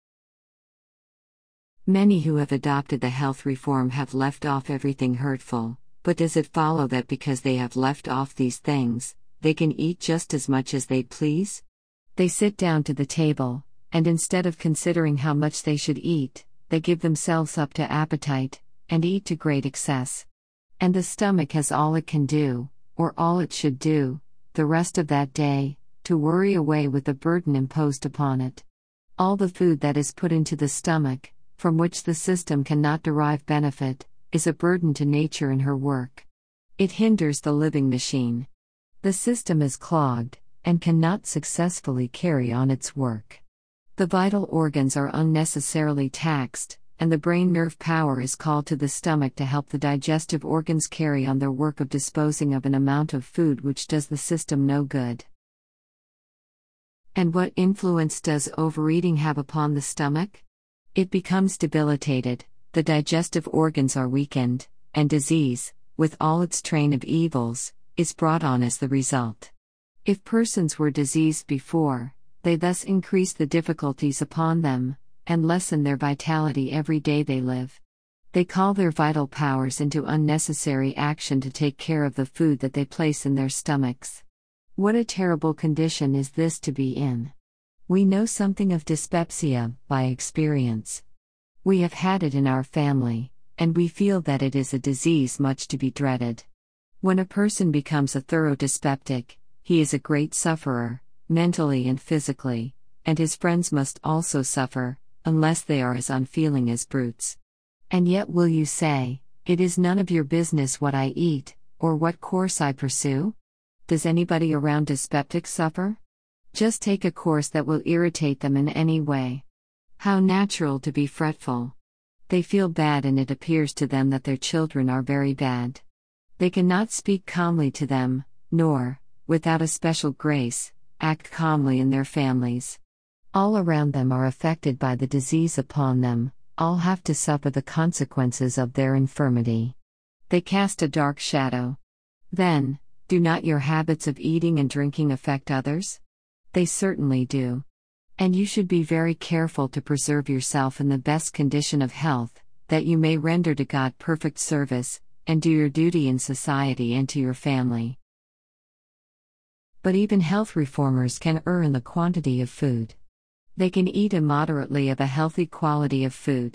A: Many who have adopted the health reform have left off everything hurtful, but does it follow that because they have left off these things, they can eat just as much as they please? They sit down to the table, and instead of considering how much they should eat, they give themselves up to appetite, and eat to great excess. And the stomach has all it can do, or all it should do, the rest of that day, to worry away with the burden imposed upon it. All the food that is put into the stomach, from which the system cannot derive benefit, is a burden to nature in her work. It hinders the living machine. The system is clogged, and cannot successfully carry on its work. The vital organs are unnecessarily taxed, and the brain nerve power is called to the stomach to help the digestive organs carry on their work of disposing of an amount of food which does the system no good. And what influence does overeating have upon the stomach? It becomes debilitated, the digestive organs are weakened, and disease, with all its train of evils, is brought on as the result. If persons were diseased before, they thus increase the difficulties upon them, and lessen their vitality every day they live. They call their vital powers into unnecessary action to take care of the food that they place in their stomachs. What a terrible condition is this to be in! We know something of dyspepsia by experience. We have had it in our family, and we feel that it is a disease much to be dreaded. When a person becomes a thorough dyspeptic, he is a great sufferer, mentally and physically, and his friends must also suffer, unless they are as unfeeling as brutes. And yet will you say, it is none of your business what I eat, or what course I pursue? Does anybody around dyspeptics suffer? Just take a course that will irritate them in any way. How natural to be fretful. They feel bad and it appears to them that their children are very bad. They cannot speak calmly to them, nor, without a special grace, act calmly in their families. All around them are affected by the disease upon them, all have to suffer the consequences of their infirmity. They cast a dark shadow. Then, do not your habits of eating and drinking affect others? They certainly do. And you should be very careful to preserve yourself in the best condition of health, that you may render to God perfect service, and do your duty in society and to your family. But even health reformers can err in the quantity of food. They can eat immoderately of a healthy quality of food.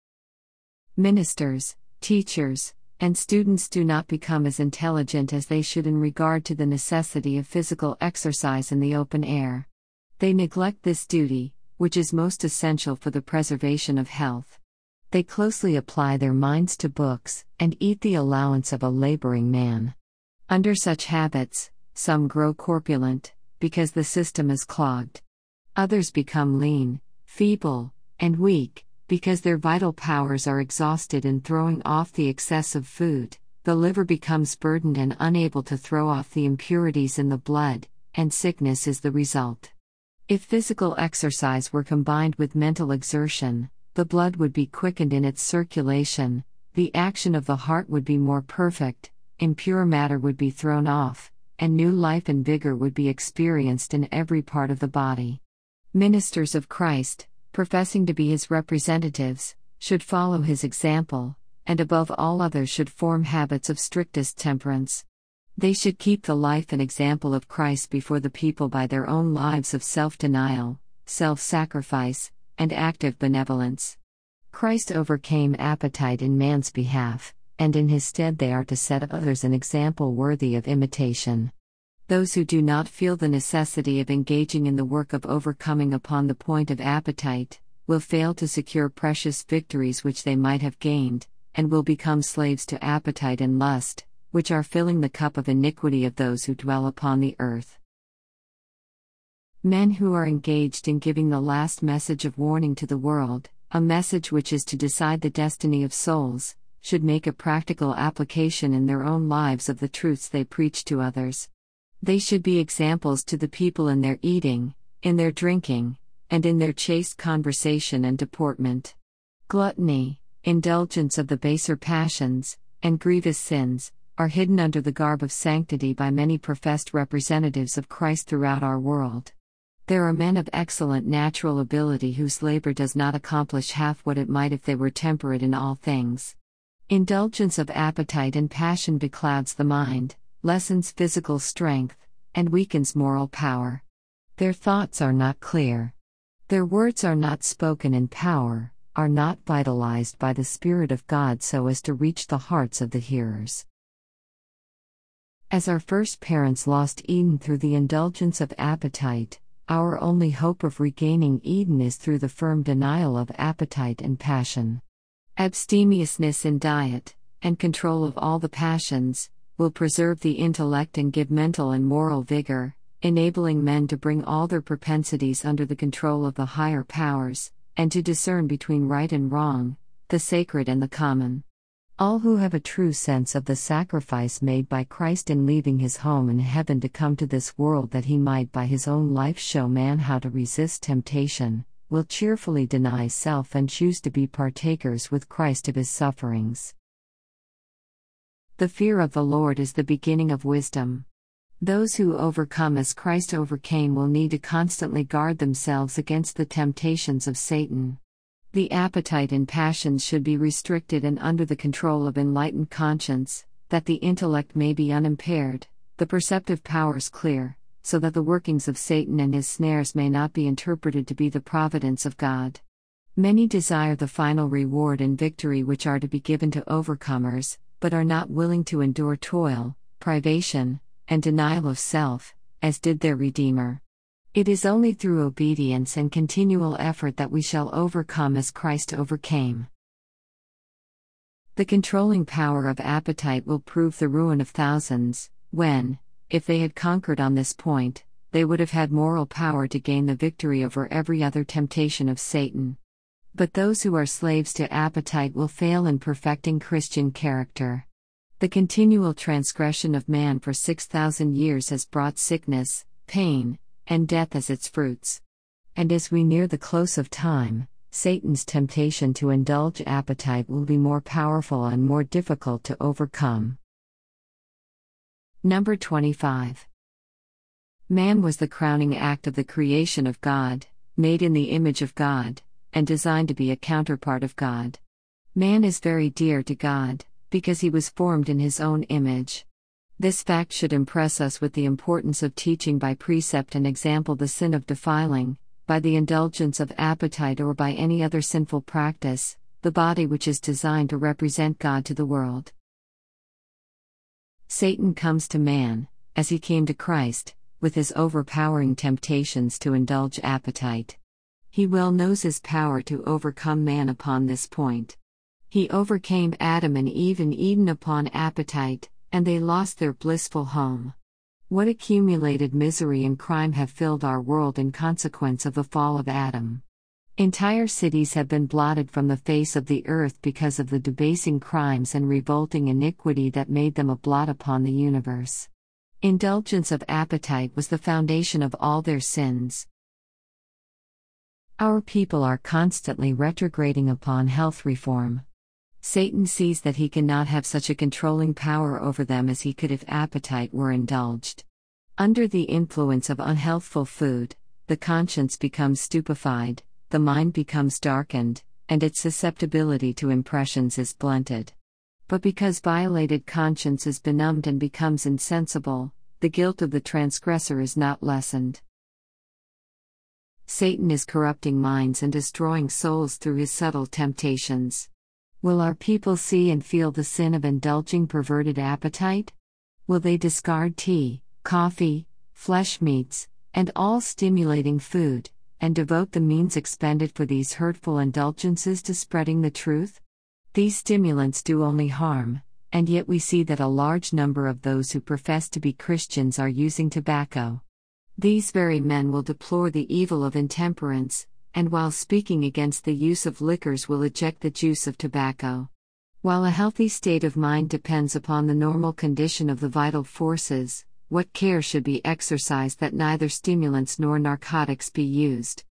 A: Ministers, teachers, and students do not become as intelligent as they should in regard to the necessity of physical exercise in the open air. They neglect this duty, which is most essential for the preservation of health. They closely apply their minds to books, and eat the allowance of a laboring man. Under such habits, some grow corpulent, because the system is clogged. Others become lean, feeble, and weak, because their vital powers are exhausted in throwing off the excess of food. The liver becomes burdened and unable to throw off the impurities in the blood, and sickness is the result. If physical exercise were combined with mental exertion, the blood would be quickened in its circulation, the action of the heart would be more perfect, impure matter would be thrown off, and new life and vigor would be experienced in every part of the body. Ministers of Christ, professing to be his representatives, should follow his example, and above all others should form habits of strictest temperance. They should keep the life and example of Christ before the people by their own lives of self-denial, self-sacrifice, and active benevolence. Christ overcame appetite in man's behalf, and in his stead they are to set others an example worthy of imitation. Those who do not feel the necessity of engaging in the work of overcoming upon the point of appetite, will fail to secure precious victories which they might have gained, and will become slaves to appetite and lust, which are filling the cup of iniquity of those who dwell upon the earth. Men who are engaged in giving the last message of warning to the world, a message which is to decide the destiny of souls, should make a practical application in their own lives of the truths they preach to others. They should be examples to the people in their eating, in their drinking, and in their chaste conversation and deportment. Gluttony, indulgence of the baser passions, and grievous sins, are hidden under the garb of sanctity by many professed representatives of Christ throughout our world. There are men of excellent natural ability whose labor does not accomplish half what it might if they were temperate in all things. Indulgence of appetite and passion beclouds the mind, lessens physical strength, and weakens moral power. Their thoughts are not clear. Their words are not spoken in power, are not vitalized by the Spirit of God so as to reach the hearts of the hearers. As our first parents lost Eden through the indulgence of appetite, our only hope of regaining Eden is through the firm denial of appetite and passion. Abstemiousness in diet, and control of all the passions, will preserve the intellect and give mental and moral vigor, enabling men to bring all their propensities under the control of the higher powers, and to discern between right and wrong, the sacred and the common. All who have a true sense of the sacrifice made by Christ in leaving his home in heaven to come to this world that he might by his own life show man how to resist temptation, will cheerfully deny self and choose to be partakers with Christ of his sufferings. The fear of the Lord is the beginning of wisdom. Those who overcome as Christ overcame will need to constantly guard themselves against the temptations of Satan. The appetite and passions should be restricted and under the control of enlightened conscience, that the intellect may be unimpaired, the perceptive powers clear, so that the workings of Satan and his snares may not be interpreted to be the providence of God. Many desire the final reward and victory which are to be given to overcomers, but are not willing to endure toil, privation, and denial of self, as did their Redeemer. It is only through obedience and continual effort that we shall overcome as Christ overcame. The controlling power of appetite will prove the ruin of thousands, when, if they had conquered on this point, they would have had moral power to gain the victory over every other temptation of Satan. But those who are slaves to appetite will fail in perfecting Christian character. The continual transgression of man for 6,000 years has brought sickness, pain, and death as its fruits. And as we near the close of time, Satan's temptation to indulge appetite will be more powerful and more difficult to overcome. Number 25. Man was the crowning act of the creation of God, made in the image of God, and designed to be a counterpart of God. Man is very dear to God, because he was formed in his own image. This fact should impress us with the importance of teaching by precept and example the sin of defiling, by the indulgence of appetite or by any other sinful practice, the body which is designed to represent God to the world. Satan comes to man, as he came to Christ, with his overpowering temptations to indulge appetite. He well knows his power to overcome man upon this point. He overcame Adam and Eve in Eden upon appetite, and they lost their blissful home. What accumulated misery and crime have filled our world in consequence of the fall of Adam. Entire cities have been blotted from the face of the earth because of the debasing crimes and revolting iniquity that made them a blot upon the universe. Indulgence of appetite was the foundation of all their sins. Our people are constantly retrograding upon health reform. Satan sees that he cannot have such a controlling power over them as he could if appetite were indulged. Under the influence of unhealthful food, the conscience becomes stupefied, the mind becomes darkened, and its susceptibility to impressions is blunted. But because violated conscience is benumbed and becomes insensible, the guilt of the transgressor is not lessened. Satan is corrupting minds and destroying souls through his subtle temptations. Will our people see and feel the sin of indulging perverted appetite? Will they discard tea, coffee, flesh meats, and all stimulating food, and devote the means expended for these hurtful indulgences to spreading the truth? These stimulants do only harm, and yet we see that a large number of those who profess to be Christians are using tobacco. These very men will deplore the evil of intemperance, and while speaking against the use of liquors will eject the juice of tobacco. While a healthy state of mind depends upon the normal condition of the vital forces, what care should be exercised that neither stimulants nor narcotics be used?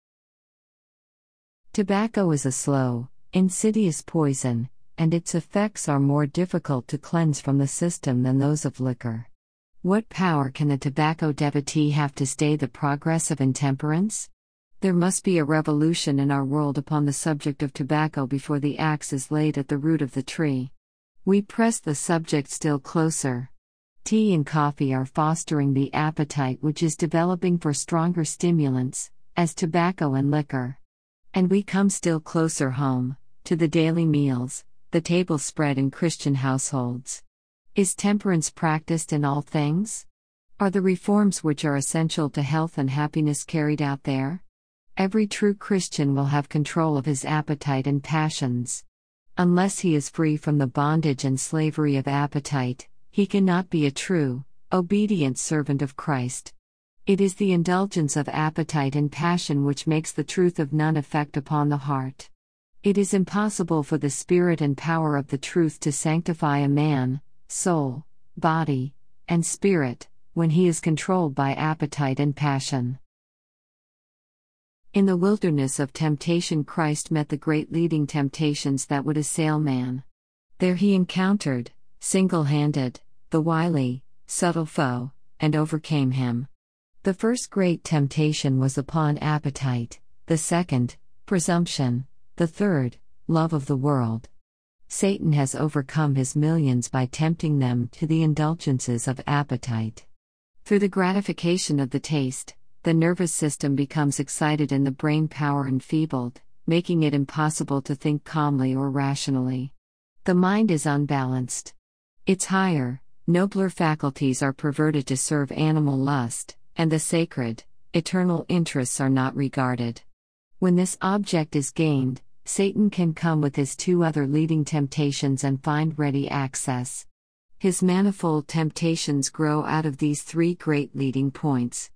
A: Tobacco is a slow, insidious poison, and its effects are more difficult to cleanse from the system than those of liquor. What power can the tobacco devotee have to stay the progress of intemperance? There must be a revolution in our world upon the subject of tobacco before the axe is laid at the root of the tree. We press the subject still closer. Tea and coffee are fostering the appetite which is developing for stronger stimulants, as tobacco and liquor. And we come still closer home, to the daily meals, the table spread in Christian households. Is temperance practiced in all things? Are the reforms which are essential to health and happiness carried out there? Every true Christian will have control of his appetite and passions. Unless he is free from the bondage and slavery of appetite, he cannot be a true, obedient servant of Christ. It is the indulgence of appetite and passion which makes the truth of none effect upon the heart. It is impossible for the spirit and power of the truth to sanctify a man, soul, body, and spirit, when he is controlled by appetite and passion. In the wilderness of temptation, Christ met the great leading temptations that would assail man. There he encountered, single-handed, the wily, subtle foe, and overcame him. The first great temptation was upon appetite, the second, presumption, the third, love of the world. Satan has overcome his millions by tempting them to the indulgences of appetite. Through the gratification of the taste, the nervous system becomes excited and the brain power enfeebled, making it impossible to think calmly or rationally. The mind is unbalanced. Its higher, nobler faculties are perverted to serve animal lust, and the sacred, eternal interests are not regarded. When this object is gained, Satan can come with his two other leading temptations and find ready access. His manifold temptations grow out of these three great leading points.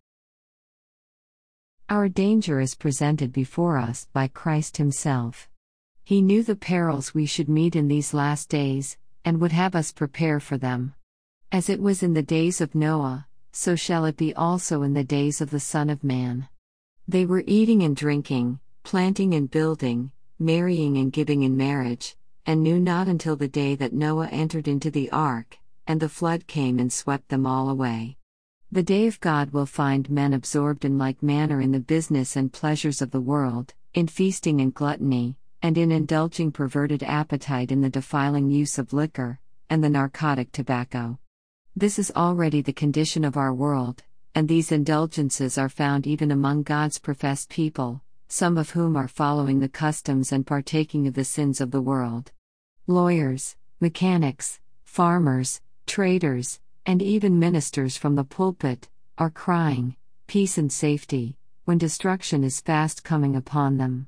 A: Our danger is presented before us by Christ Himself. He knew the perils we should meet in these last days, and would have us prepare for them. As it was in the days of Noah, so shall it be also in the days of the Son of Man. They were eating and drinking, planting and building, marrying and giving in marriage, and knew not until the day that Noah entered into the ark, and the flood came and swept them all away. The day of God will find men absorbed in like manner in the business and pleasures of the world, in feasting and gluttony, and in indulging perverted appetite in the defiling use of liquor, and the narcotic tobacco. This is already the condition of our world, and these indulgences are found even among God's professed people, some of whom are following the customs and partaking of the sins of the world. Lawyers, mechanics, farmers, traders, and even ministers from the pulpit, are crying, "Peace and safety," when destruction is fast coming upon them.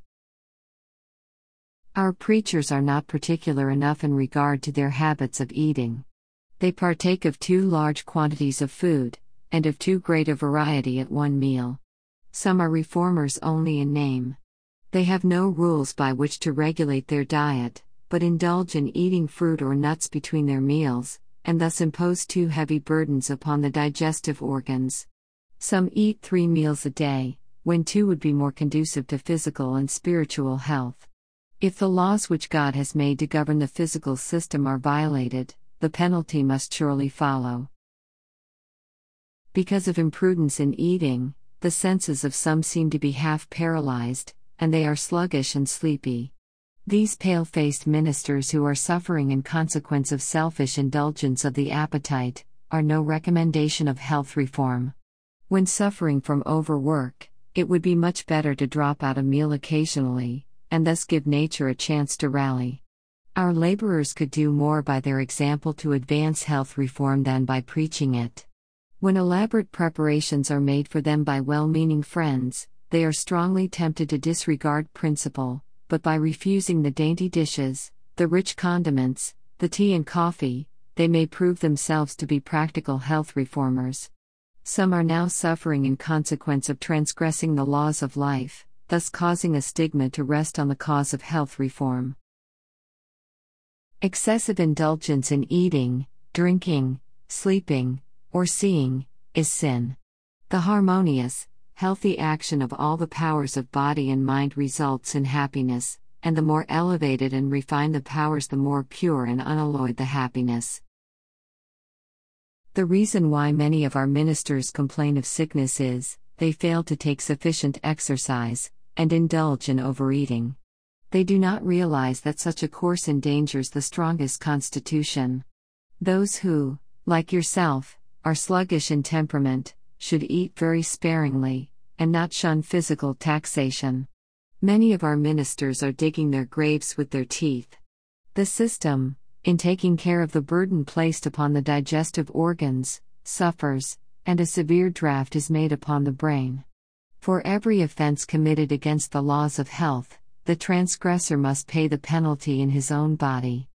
A: Our preachers are not particular enough in regard to their habits of eating. They partake of too large quantities of food, and of too great a variety at one meal. Some are reformers only in name. They have no rules by which to regulate their diet, but indulge in eating fruit or nuts between their meals, and thus impose too heavy burdens upon the digestive organs. Some eat 3 meals a day, when 2 would be more conducive to physical and spiritual health. If the laws which God has made to govern the physical system are violated, the penalty must surely follow. Because of imprudence in eating, The senses of some seem to be half paralyzed, and they are sluggish and sleepy. These pale-faced ministers who are suffering in consequence of selfish indulgence of the appetite, are no recommendation of health reform. When suffering from overwork, it would be much better to drop out a meal occasionally, and thus give nature a chance to rally. Our laborers could do more by their example to advance health reform than by preaching it. When elaborate preparations are made for them by well-meaning friends, they are strongly tempted to disregard principle, but by refusing the dainty dishes, the rich condiments, the tea and coffee, they may prove themselves to be practical health reformers. Some are now suffering in consequence of transgressing the laws of life, thus causing a stigma to rest on the cause of health reform. Excessive indulgence in eating, drinking, sleeping, or seeing, is sin. The harmonious, healthy action of all the powers of body and mind results in happiness, and the more elevated and refined the powers, the more pure and unalloyed the happiness. The reason why many of our ministers complain of sickness is, they fail to take sufficient exercise, and indulge in overeating. They do not realize that such a course endangers the strongest constitution. Those who, like yourself, are sluggish in temperament, should eat very sparingly, and not shun physical taxation. Many of our ministers are digging their graves with their teeth. The system, in taking care of the burden placed upon the digestive organs, suffers, and a severe draft is made upon the brain. For every offense committed against the laws of health, the transgressor must pay the penalty in his own body.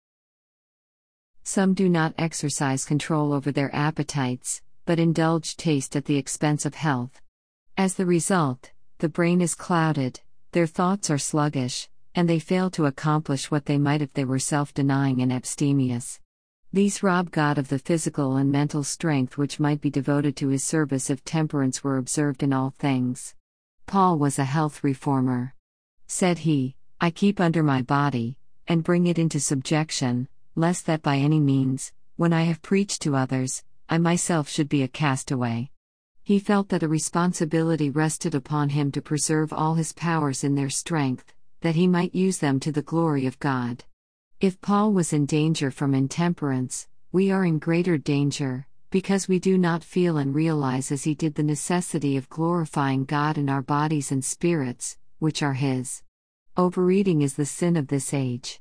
A: Some do not exercise control over their appetites, but indulge taste at the expense of health. As the result, the brain is clouded, their thoughts are sluggish, and they fail to accomplish what they might if they were self-denying and abstemious. These rob God of the physical and mental strength which might be devoted to His service if temperance were observed in all things. Paul was a health reformer. Said he, "I keep under my body, and bring it into subjection, lest that by any means, when I have preached to others, I myself should be a castaway." He felt that a responsibility rested upon him to preserve all his powers in their strength, that he might use them to the glory of God. If Paul was in danger from intemperance, we are in greater danger, because we do not feel and realize as he did the necessity of glorifying God in our bodies and spirits, which are His. Overeating is the sin of this age.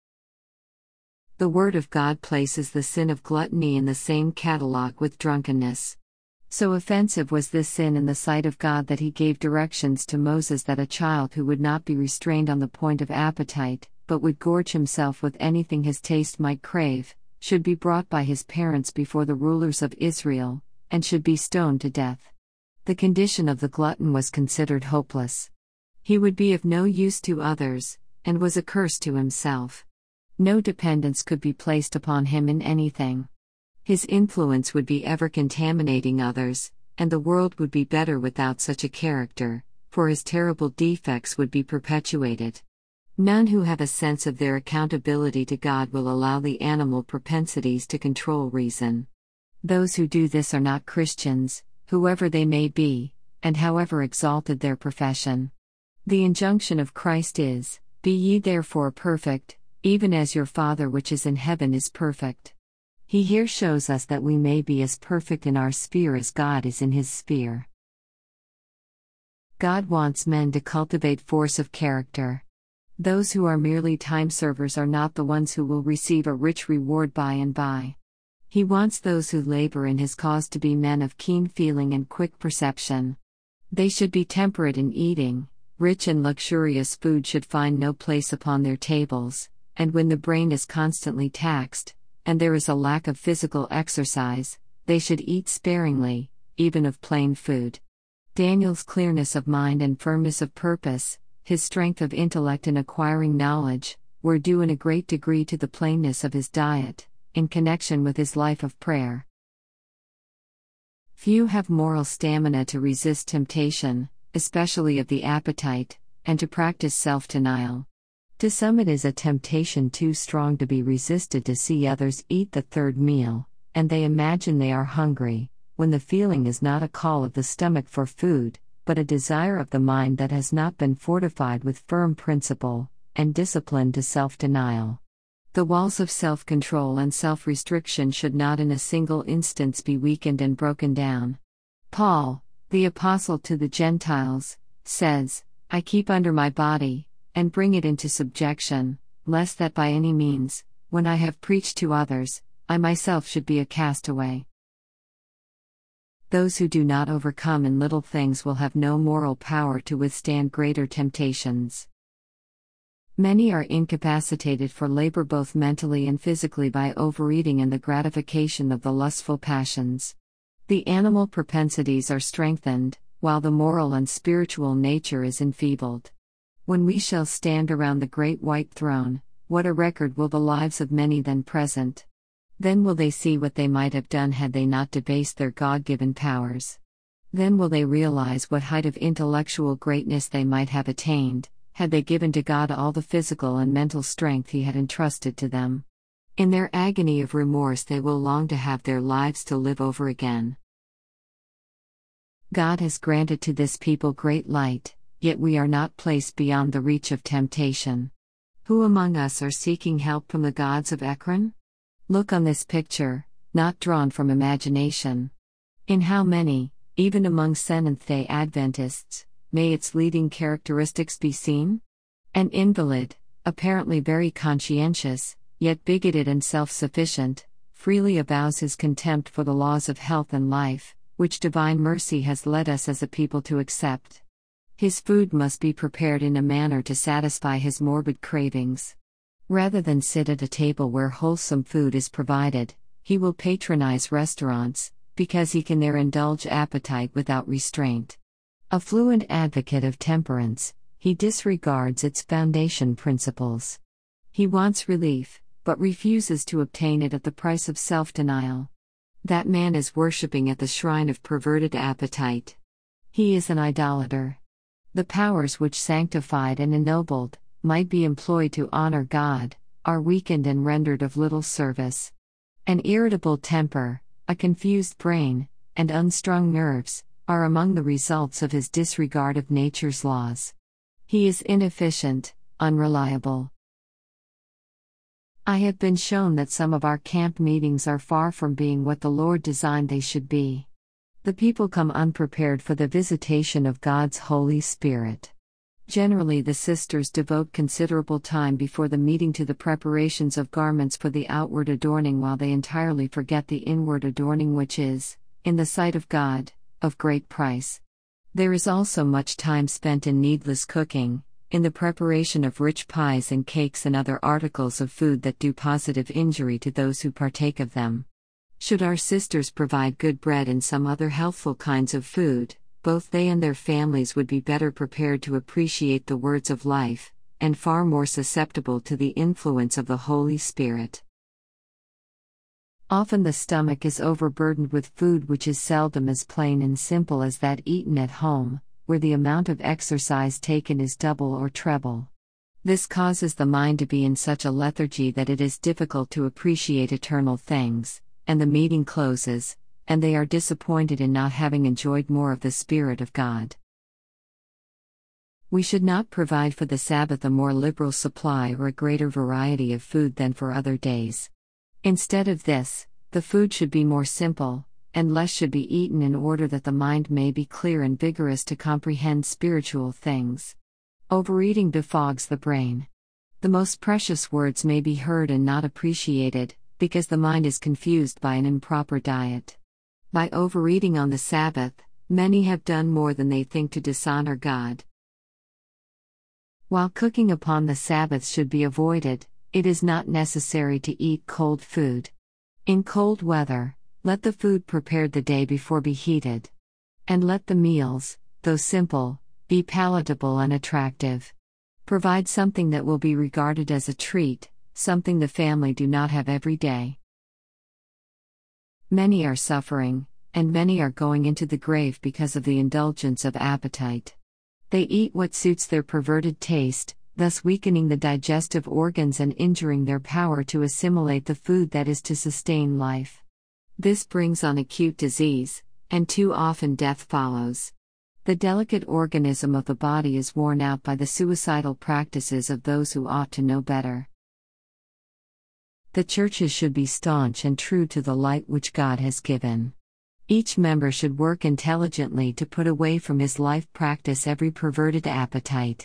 A: The Word of God places the sin of gluttony in the same catalogue with drunkenness. So offensive was this sin in the sight of God that He gave directions to Moses that a child who would not be restrained on the point of appetite, but would gorge himself with anything his taste might crave, should be brought by his parents before the rulers of Israel, and should be stoned to death. The condition of the glutton was considered hopeless. He would be of no use to others, and was a curse to himself. No dependence could be placed upon him in anything. His influence would be ever contaminating others, and the world would be better without such a character, for his terrible defects would be perpetuated. None who have a sense of their accountability to God will allow the animal propensities to control reason. Those who do this are not Christians, whoever they may be, and however exalted their profession. The injunction of Christ is, "Be ye therefore perfect, even as your Father which is in heaven is perfect." He here shows us that we may be as perfect in our sphere as God is in His sphere. God wants men to cultivate force of character. Those who are merely time servers are not the ones who will receive a rich reward by and by. He wants those who labor in His cause to be men of keen feeling and quick perception. They should be temperate in eating, rich and luxurious food should find no place upon their tables, and when the brain is constantly taxed, and there is a lack of physical exercise, they should eat sparingly, even of plain food. Daniel's clearness of mind and firmness of purpose, his strength of intellect in acquiring knowledge, were due in a great degree to the plainness of his diet, in connection with his life of prayer. Few have moral stamina to resist temptation, especially of the appetite, and to practice self-denial. To some it is a temptation too strong to be resisted to see others eat the third meal, and they imagine they are hungry, when the feeling is not a call of the stomach for food, but a desire of the mind that has not been fortified with firm principle and discipline to self-denial. The walls of self-control and self-restriction should not in a single instance be weakened and broken down. Paul, the apostle to the Gentiles, says, "I keep under my body, and bring it into subjection, lest that by any means, when I have preached to others, I myself should be a castaway." Those who do not overcome in little things will have no moral power to withstand greater temptations. Many are incapacitated for labor both mentally and physically by overeating and the gratification of the lustful passions. The animal propensities are strengthened, while the moral and spiritual nature is enfeebled. When we shall stand around the great white throne, what a record will the lives of many then present! Then will they see what they might have done had they not debased their God-given powers. Then will they realize what height of intellectual greatness they might have attained, had they given to God all the physical and mental strength He had entrusted to them. In their agony of remorse they will long to have their lives to live over again. God has granted to this people great light, yet we are not placed beyond the reach of temptation. Who among us are seeking help from the gods of Ekron? Look on this picture, not drawn from imagination. In how many, even among Seventh-day Adventists, may its leading characteristics be seen? An invalid, apparently very conscientious, yet bigoted and self-sufficient, freely avows his contempt for the laws of health and life, which divine mercy has led us as a people to accept. His food must be prepared in a manner to satisfy his morbid cravings. Rather than sit at a table where wholesome food is provided, he will patronize restaurants, because he can there indulge appetite without restraint. A fluent advocate of temperance, he disregards its foundation principles. He wants relief, but refuses to obtain it at the price of self-denial. That man is worshipping at the shrine of perverted appetite. He is an idolater. The powers which sanctified and ennobled, might be employed to honor God, are weakened and rendered of little service. An irritable temper, a confused brain, and unstrung nerves, are among the results of his disregard of nature's laws. He is inefficient, unreliable. I have been shown that some of our camp meetings are far from being what the Lord designed they should be. The people come unprepared for the visitation of God's Holy Spirit. Generally, the sisters devote considerable time before the meeting to the preparations of garments for the outward adorning, while they entirely forget the inward adorning, which is, in the sight of God, of great price. There is also much time spent in needless cooking, in the preparation of rich pies and cakes and other articles of food that do positive injury to those who partake of them. Should our sisters provide good bread and some other healthful kinds of food, both they and their families would be better prepared to appreciate the words of life, and far more susceptible to the influence of the Holy Spirit. Often the stomach is overburdened with food which is seldom as plain and simple as that eaten at home, where the amount of exercise taken is double or treble. This causes the mind to be in such a lethargy that it is difficult to appreciate eternal things, and the meeting closes, and they are disappointed in not having enjoyed more of the Spirit of God. We should not provide for the Sabbath a more liberal supply or a greater variety of food than for other days. Instead of this, the food should be more simple, and less should be eaten in order that the mind may be clear and vigorous to comprehend spiritual things. Overeating befogs the brain. The most precious words may be heard and not appreciated, because the mind is confused by an improper diet. By overeating on the Sabbath, many have done more than they think to dishonor God. While cooking upon the Sabbath should be avoided, it is not necessary to eat cold food. In cold weather, let the food prepared the day before be heated. And let the meals, though simple, be palatable and attractive. Provide something that will be regarded as a treat, something the family do not have every day. Many are suffering, and many are going into the grave because of the indulgence of appetite. They eat what suits their perverted taste, thus weakening the digestive organs and injuring their power to assimilate the food that is to sustain life. This brings on acute disease, and too often death follows. The delicate organism of the body is worn out by the suicidal practices of those who ought to know better. The churches should be staunch and true to the light which God has given. Each member should work intelligently to put away from his life practice every perverted appetite.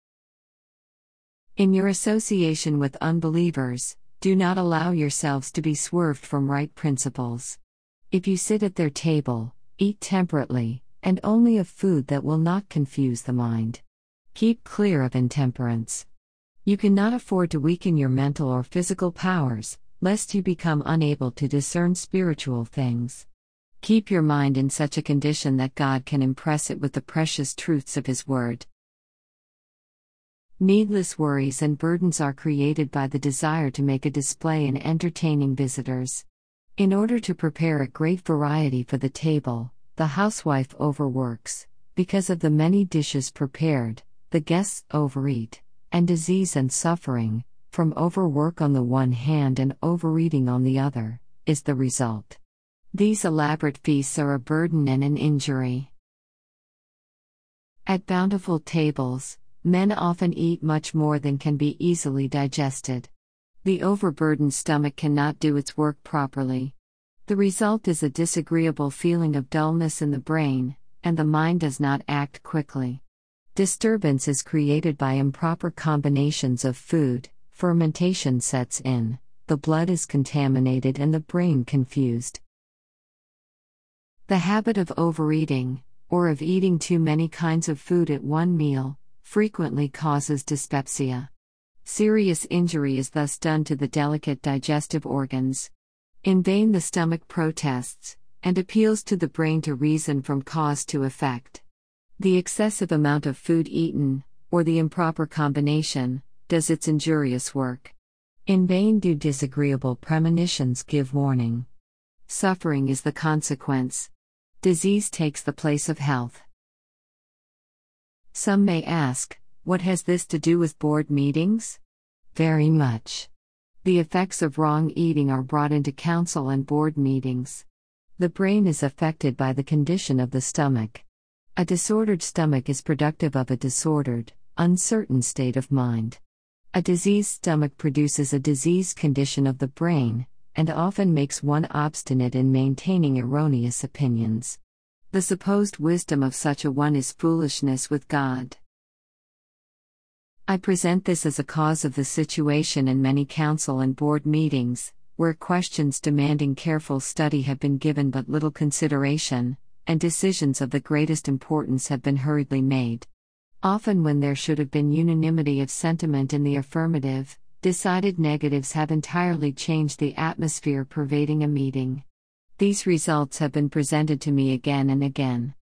A: In your association with unbelievers, do not allow yourselves to be swerved from right principles. If you sit at their table, eat temperately, and only of food that will not confuse the mind. Keep clear of intemperance. You cannot afford to weaken your mental or physical powers, lest you become unable to discern spiritual things. Keep your mind in such a condition that God can impress it with the precious truths of His Word. Needless worries and burdens are created by the desire to make a display in entertaining visitors. In order to prepare a great variety for the table, the housewife overworks. Because of the many dishes prepared, the guests overeat, and disease and suffering, from overwork on the one hand and overeating on the other, is the result. These elaborate feasts are a burden and an injury. At bountiful tables, men often eat much more than can be easily digested. The overburdened stomach cannot do its work properly. The result is a disagreeable feeling of dullness in the brain, and the mind does not act quickly. Disturbance is created by improper combinations of food, fermentation sets in, the blood is contaminated and the brain confused. The habit of overeating, or of eating too many kinds of food at one meal, frequently causes dyspepsia. Serious injury is thus done to the delicate digestive organs. In vain the stomach protests, and appeals to the brain to reason from cause to effect. The excessive amount of food eaten, or the improper combination, does its injurious work. In vain do disagreeable premonitions give warning. Suffering is the consequence. Disease takes the place of health. Some may ask, what has this to do with board meetings? Very much. The effects of wrong eating are brought into council and board meetings. The brain is affected by the condition of the stomach. A disordered stomach is productive of a disordered, uncertain state of mind. A diseased stomach produces a diseased condition of the brain, and often makes one obstinate in maintaining erroneous opinions. The supposed wisdom of such a one is foolishness with God. I present this as a cause of the situation in many council and board meetings, where questions demanding careful study have been given but little consideration, and decisions of the greatest importance have been hurriedly made. Often when there should have been unanimity of sentiment in the affirmative, decided negatives have entirely changed the atmosphere pervading a meeting. These results have been presented to me again and again.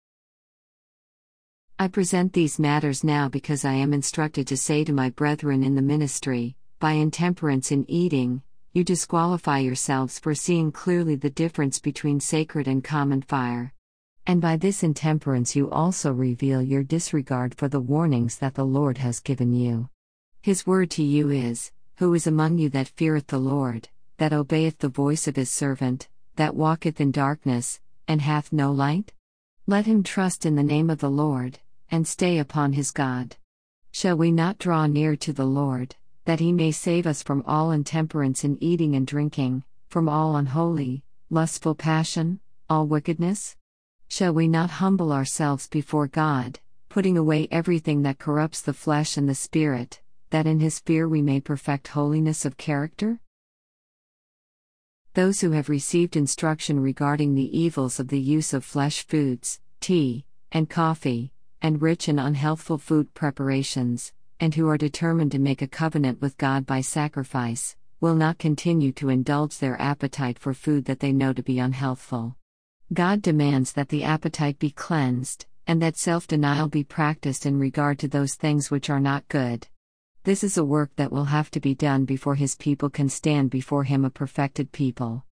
A: I present these matters now because I am instructed to say to my brethren in the ministry, by intemperance in eating, you disqualify yourselves for seeing clearly the difference between sacred and common fire. And by this intemperance you also reveal your disregard for the warnings that the Lord has given you. His word to you is, who is among you that feareth the Lord, that obeyeth the voice of his servant, that walketh in darkness, and hath no light? Let him trust in the name of the Lord, and stay upon his God. Shall we not draw near to the Lord, that he may save us from all intemperance in eating and drinking, from all unholy, lustful passion, all wickedness? Shall we not humble ourselves before God, putting away everything that corrupts the flesh and the spirit, that in his fear we may perfect holiness of character? Those who have received instruction regarding the evils of the use of flesh foods, tea, and coffee, and rich and unhealthful food preparations, and who are determined to make a covenant with God by sacrifice, will not continue to indulge their appetite for food that they know to be unhealthful. God demands that the appetite be cleansed, and that self-denial be practiced in regard to those things which are not good. This is a work that will have to be done before his people can stand before him a perfected people.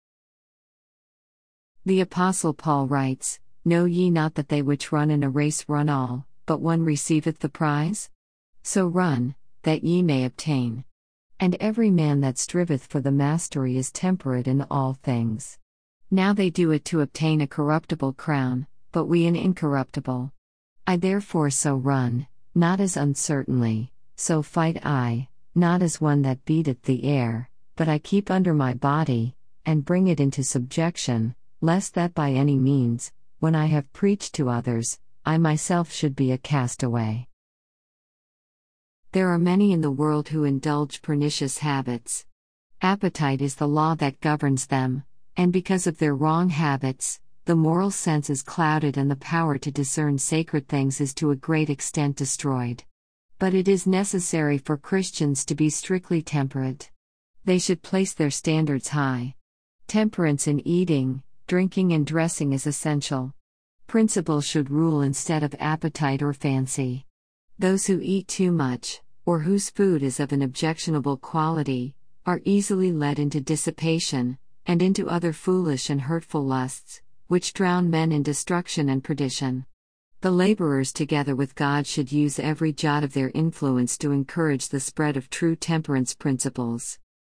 A: The Apostle Paul writes, Know ye not that they which run in a race run all, but one receiveth the prize? So run, that ye may obtain. And every man that striveth for the mastery is temperate in all things. Now they do it to obtain a corruptible crown, but we an incorruptible. I therefore so run, not as uncertainly, so fight I, not as one that beateth the air, but I keep under my body, and bring it into subjection, lest that by any means, when I have preached to others, I myself should be a castaway. There are many in the world who indulge pernicious habits. Appetite is the law that governs them, and because of their wrong habits, the moral sense is clouded and the power to discern sacred things is to a great extent destroyed. But it is necessary for Christians to be strictly temperate. They should place their standards high. Temperance in eating, drinking, and dressing is essential. Principle should rule instead of appetite or fancy. Those who eat too much, or whose food is of an objectionable quality, are easily led into dissipation, and into other foolish and hurtful lusts, which drown men in destruction and perdition. The laborers together with God should use every jot of their influence to encourage the spread of true temperance principles.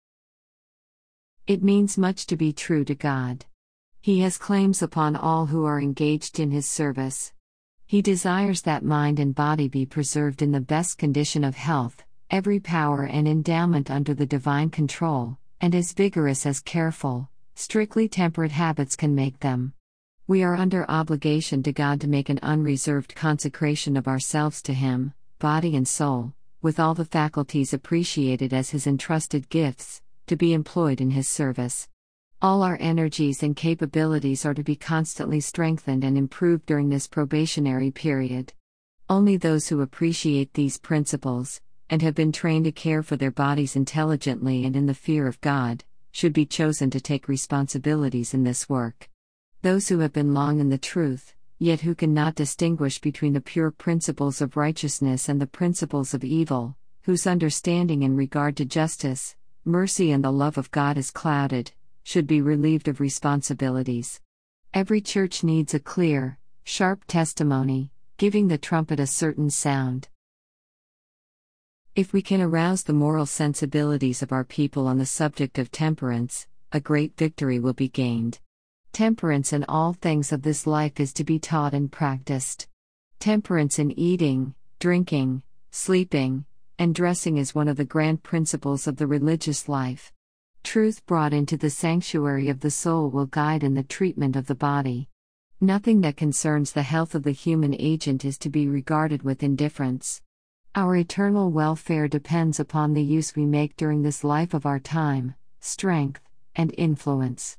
A: It means much to be true to God. He has claims upon all who are engaged in His service. He desires that mind and body be preserved in the best condition of health, every power and endowment under the divine control, and as vigorous as careful, strictly temperate habits can make them. We are under obligation to God to make an unreserved consecration of ourselves to Him, body and soul, with all the faculties appreciated as His entrusted gifts, to be employed in His service. All our energies and capabilities are to be constantly strengthened and improved during this probationary period. Only those who appreciate these principles, and have been trained to care for their bodies intelligently and in the fear of God, should be chosen to take responsibilities in this work. Those who have been long in the truth, yet who cannot distinguish between the pure principles of righteousness and the principles of evil, whose understanding in regard to justice, mercy, and the love of God is clouded, should be relieved of responsibilities. Every church needs a clear, sharp testimony, giving the trumpet a certain sound. If we can arouse the moral sensibilities of our people on the subject of temperance, a great victory will be gained. Temperance in all things of this life is to be taught and practiced. Temperance in eating, drinking, sleeping, and dressing is one of the grand principles of the religious life. Truth brought into the sanctuary of the soul will guide in the treatment of the body. Nothing that concerns the health of the human agent is to be regarded with indifference. Our eternal welfare depends upon the use we make during this life of our time, strength, and influence.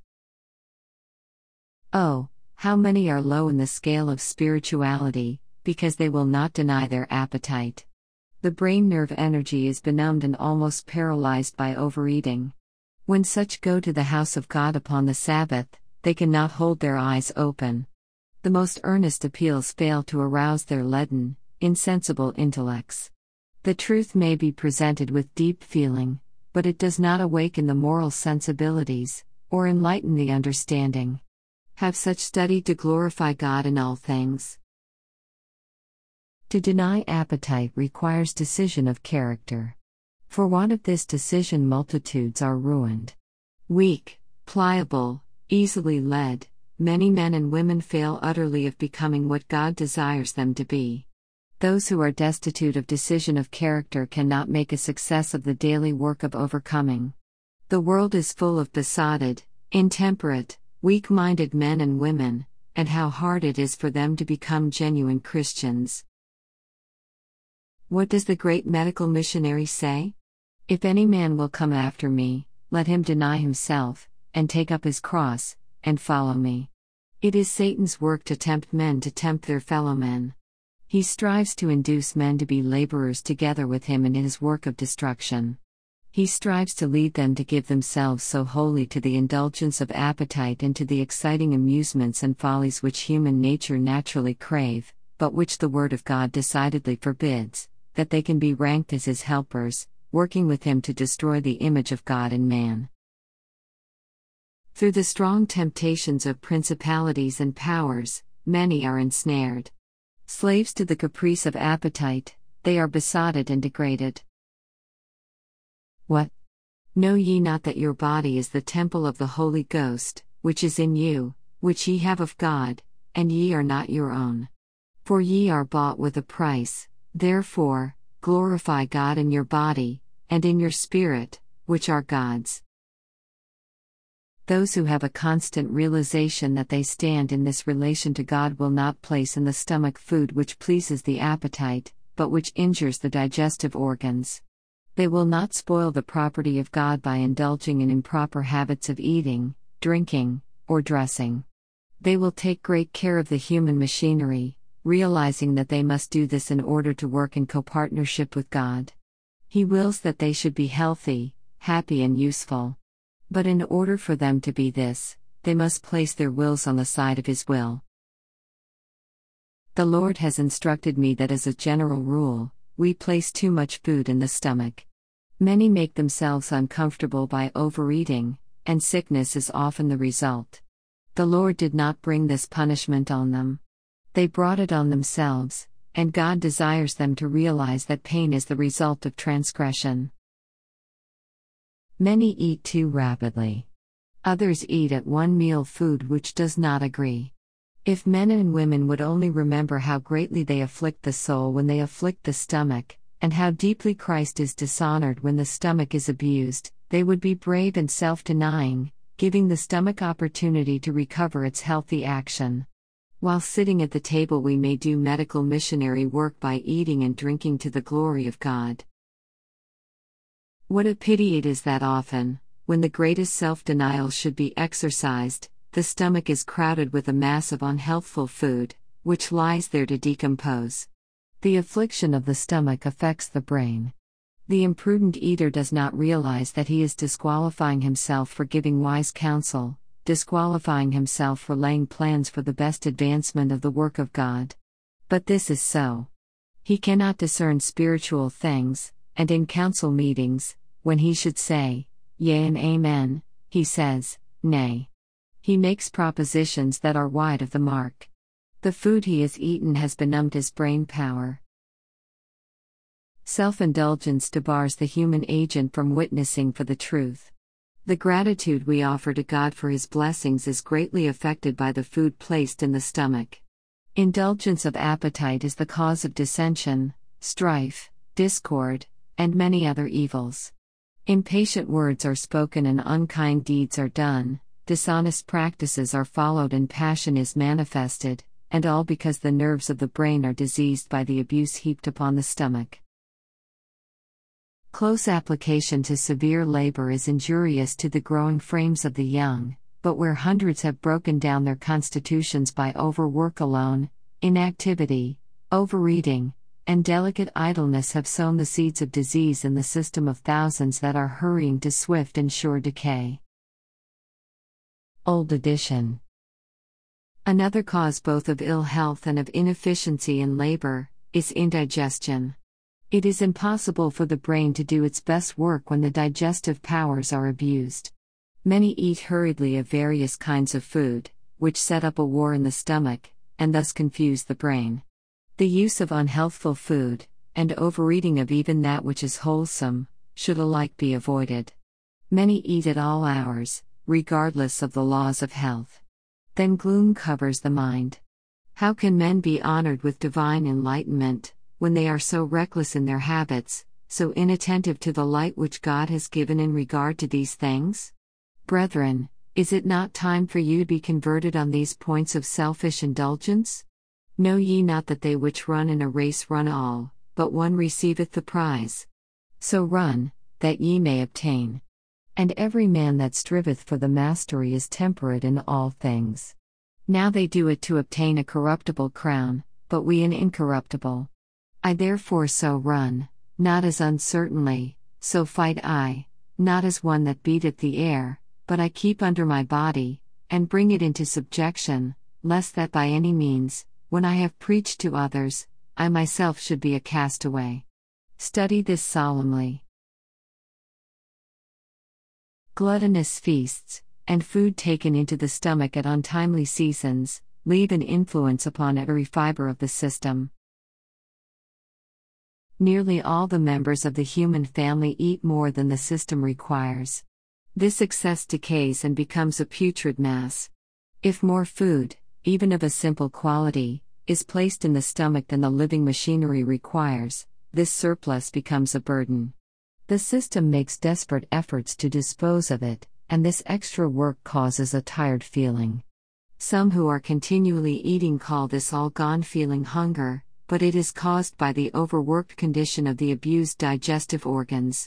A: Oh, how many are low in the scale of spirituality, because they will not deny their appetite. The brain nerve energy is benumbed and almost paralyzed by overeating. When such go to the house of God upon the Sabbath, they cannot hold their eyes open. The most earnest appeals fail to arouse their leaden, insensible intellects. The truth may be presented with deep feeling, but it does not awaken the moral sensibilities, or enlighten the understanding. Have such studied to glorify God in all things. To deny appetite requires decision of character. For want of this decision, multitudes are ruined. Weak, pliable, easily led, many men and women fail utterly of becoming what God desires them to be. Those who are destitute of decision of character cannot make a success of the daily work of overcoming. The world is full of besotted, intemperate, weak-minded men and women, and how hard it is for them to become genuine Christians. What does the great medical missionary say? If any man will come after me, let him deny himself, and take up his cross, and follow me. It is Satan's work to tempt men to tempt their fellow men. He strives to induce men to be laborers together with him in his work of destruction. He strives to lead them to give themselves so wholly to the indulgence of appetite and to the exciting amusements and follies which human nature naturally crave, but which the Word of God decidedly forbids, that they can be ranked as His helpers, working with Him to destroy the image of God in man. Through the strong temptations of principalities and powers, many are ensnared. Slaves to the caprice of appetite, they are besotted and degraded. What? Know ye not that your body is the temple of the Holy Ghost, which is in you, which ye have of God, and ye are not your own. For ye are bought with a price, therefore, glorify God in your body, and in your spirit, which are God's. Those who have a constant realization that they stand in this relation to God will not place in the stomach food which pleases the appetite, but which injures the digestive organs. They will not spoil the property of God by indulging in improper habits of eating, drinking, or dressing. They will take great care of the human machinery, realizing that they must do this in order to work in copartnership with God. He wills that they should be healthy, happy, and useful. But in order for them to be this, they must place their wills on the side of His will. The Lord has instructed me that as a general rule, we place too much food in the stomach. Many make themselves uncomfortable by overeating, and sickness is often the result. The Lord did not bring this punishment on them. They brought it on themselves, and God desires them to realize that pain is the result of transgression. Many eat too rapidly. Others eat at one meal food which does not agree. If men and women would only remember how greatly they afflict the soul when they afflict the stomach, and how deeply Christ is dishonored when the stomach is abused, they would be brave and self-denying, giving the stomach opportunity to recover its healthy action. While sitting at the table, we may do medical missionary work by eating and drinking to the glory of God. What a pity it is that often, when the greatest self-denial should be exercised, the stomach is crowded with a mass of unhealthful food, which lies there to decompose. The affliction of the stomach affects the brain. The imprudent eater does not realize that he is disqualifying himself for giving wise counsel, disqualifying himself for laying plans for the best advancement of the work of God. But this is so. He cannot discern spiritual things, and in council meetings, when he should say, yea and amen, he says, nay. He makes propositions that are wide of the mark. The food he has eaten has benumbed his brain power. Self-indulgence debars the human agent from witnessing for the truth. The gratitude we offer to God for His blessings is greatly affected by the food placed in the stomach. Indulgence of appetite is the cause of dissension, strife, discord, and many other evils. Impatient words are spoken and unkind deeds are done, dishonest practices are followed and passion is manifested, and all because the nerves of the brain are diseased by the abuse heaped upon the stomach. Close application to severe labor is injurious to the growing frames of the young, but where hundreds have broken down their constitutions by overwork alone, inactivity, overeating, and delicate idleness have sown the seeds of disease in the system of thousands that are hurrying to swift and sure decay. Old edition. Another cause both of ill health and of inefficiency in labor is indigestion. It is impossible for the brain to do its best work when the digestive powers are abused. Many eat hurriedly of various kinds of food, which set up a war in the stomach, and thus confuse the brain. The use of unhealthful food, and overeating of even that which is wholesome, should alike be avoided. Many eat at all hours, regardless of the laws of health. Then gloom covers the mind. How can men be honored with divine enlightenment, when they are so reckless in their habits, so inattentive to the light which God has given in regard to these things? Brethren, is it not time for you to be converted on these points of selfish indulgence? Know ye not that they which run in a race run all, but one receiveth the prize? So run, that ye may obtain. And every man that striveth for the mastery is temperate in all things. Now they do it to obtain a corruptible crown, but we an incorruptible. I therefore so run, not as uncertainly, so fight I, not as one that beateth the air, but I keep under my body, and bring it into subjection, lest that by any means, when I have preached to others, I myself should be a castaway. Study this solemnly. Gluttonous feasts, and food taken into the stomach at untimely seasons, leave an influence upon every fiber of the system. Nearly all the members of the human family eat more than the system requires. This excess decays and becomes a putrid mass. If more food, even of a simple quality, is placed in the stomach than the living machinery requires, this surplus becomes a burden. The system makes desperate efforts to dispose of it, and this extra work causes a tired feeling. Some who are continually eating call this all gone feeling hunger, but it is caused by the overworked condition of the abused digestive organs.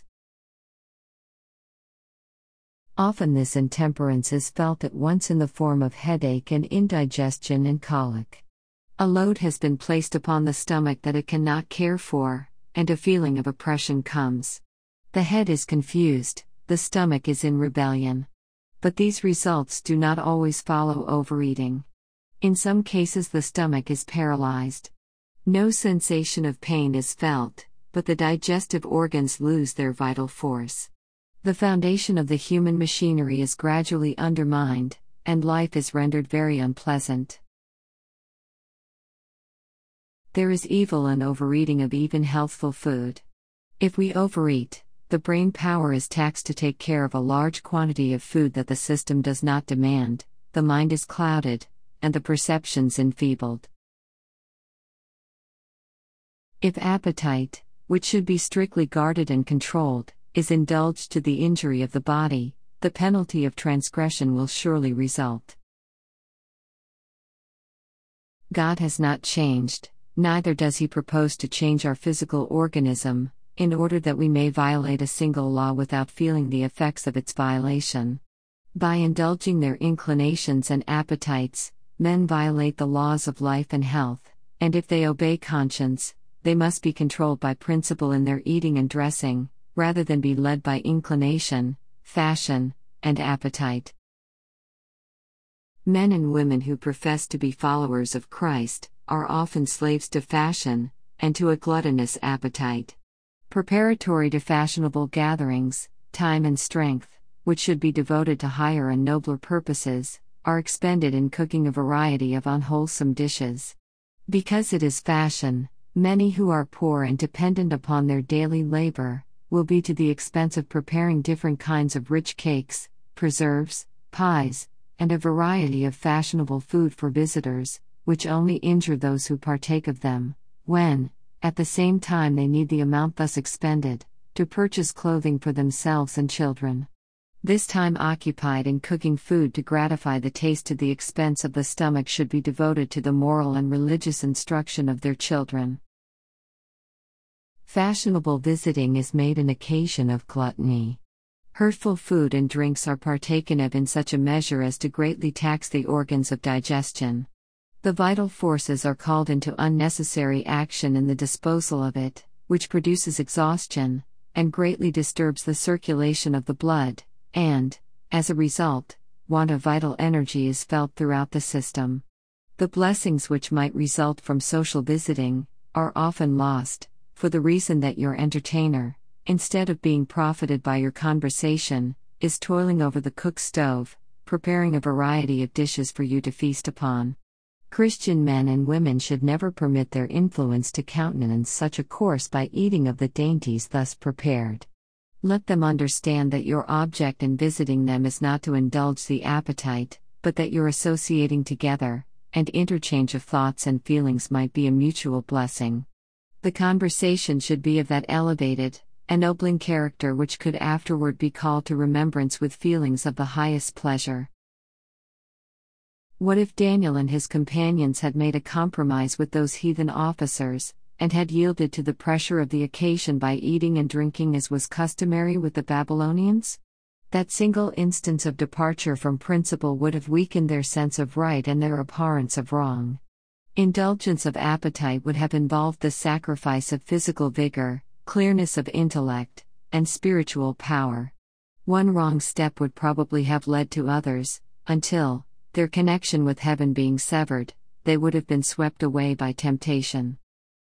A: Often this intemperance is felt at once in the form of headache and indigestion and colic. A load has been placed upon the stomach that it cannot care for, and a feeling of oppression comes. The head is confused, the stomach is in rebellion. But these results do not always follow overeating. In some cases the stomach is paralyzed. No sensation of pain is felt, but the digestive organs lose their vital force. The foundation of the human machinery is gradually undermined, and life is rendered very unpleasant. There is evil in overeating of even healthful food. If we overeat, the brain power is taxed to take care of a large quantity of food that the system does not demand, the mind is clouded, and the perceptions enfeebled. If appetite, which should be strictly guarded and controlled, is indulged to the injury of the body, the penalty of transgression will surely result. God has not changed, neither does He propose to change our physical organism, in order that we may violate a single law without feeling the effects of its violation. By indulging their inclinations and appetites, men violate the laws of life and health, and if they obey conscience, they must be controlled by principle in their eating and dressing, rather than be led by inclination, fashion, and appetite. Men and women who profess to be followers of Christ are often slaves to fashion, and to a gluttonous appetite. Preparatory to fashionable gatherings, time and strength, which should be devoted to higher and nobler purposes, are expended in cooking a variety of unwholesome dishes. Because it is fashion, many who are poor and dependent upon their daily labor will be to the expense of preparing different kinds of rich cakes, preserves, pies, and a variety of fashionable food for visitors, which only injure those who partake of them, when, at the same time they need the amount thus expended, to purchase clothing for themselves and children. This time occupied in cooking food to gratify the taste at the expense of the stomach should be devoted to the moral and religious instruction of their children. Fashionable visiting is made an occasion of gluttony. Hurtful food and drinks are partaken of in such a measure as to greatly tax the organs of digestion. The vital forces are called into unnecessary action in the disposal of it, which produces exhaustion, and greatly disturbs the circulation of the blood, and, as a result, want of vital energy is felt throughout the system. The blessings which might result from social visiting are often lost, for the reason that your entertainer, instead of being profited by your conversation, is toiling over the cook stove, preparing a variety of dishes for you to feast upon. Christian men and women should never permit their influence to countenance such a course by eating of the dainties thus prepared. Let them understand that your object in visiting them is not to indulge the appetite, but that your associating together, and interchange of thoughts and feelings might be a mutual blessing. The conversation should be of that elevated, ennobling character which could afterward be called to remembrance with feelings of the highest pleasure. What if Daniel and his companions had made a compromise with those heathen officers, and had yielded to the pressure of the occasion by eating and drinking as was customary with the Babylonians? That single instance of departure from principle would have weakened their sense of right and their abhorrence of wrong. Indulgence of appetite would have involved the sacrifice of physical vigor, clearness of intellect, and spiritual power. One wrong step would probably have led to others, until, their connection with heaven being severed, they would have been swept away by temptation.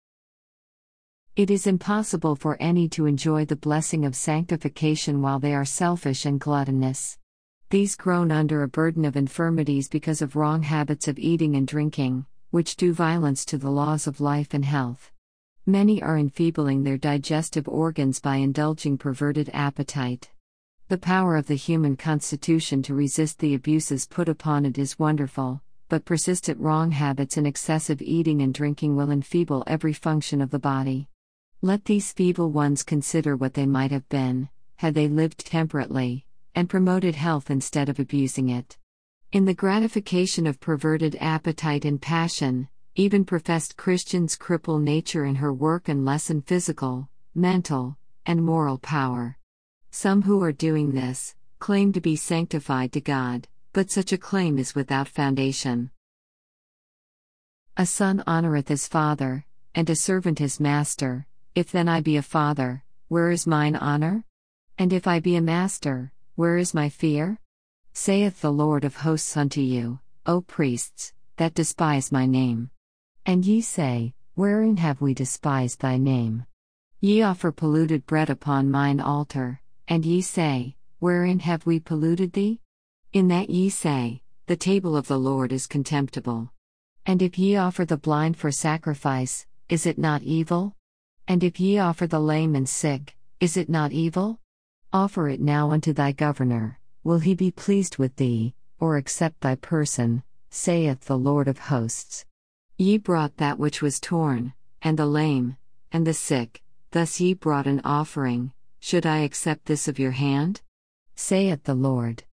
A: It is impossible for any to enjoy the blessing of sanctification while they are selfish and gluttonous. These groan under a burden of infirmities because of wrong habits of eating and drinking, which do violence to the laws of life and health. Many are enfeebling their digestive organs by indulging perverted appetite. The power of the human constitution to resist the abuses put upon it is wonderful, but persistent wrong habits and excessive eating and drinking will enfeeble every function of the body. Let these feeble ones consider what they might have been, had they lived temperately, and promoted health instead of abusing it. In the gratification of perverted appetite and passion, even professed Christians cripple nature in her work and lessen physical, mental, and moral power. Some who are doing this claim to be sanctified to God, but such a claim is without foundation. A son honoreth his father, and a servant his master. If then I be a father, where is mine honor? And if I be a master, where is my fear? Saith the Lord of hosts unto you, O priests, that despise my name. And ye say, wherein have we despised thy name? Ye offer polluted bread upon mine altar, and ye say, wherein have we polluted thee? In that ye say, the table of the Lord is contemptible. And if ye offer the blind for sacrifice, is it not evil? And if ye offer the lame and sick, is it not evil? Offer it now unto thy governor, will he be pleased with thee, or accept thy person, saith the Lord of hosts. Ye brought that which was torn, and the lame, and the sick, thus ye brought an offering, should I accept this of your hand? Saith the Lord.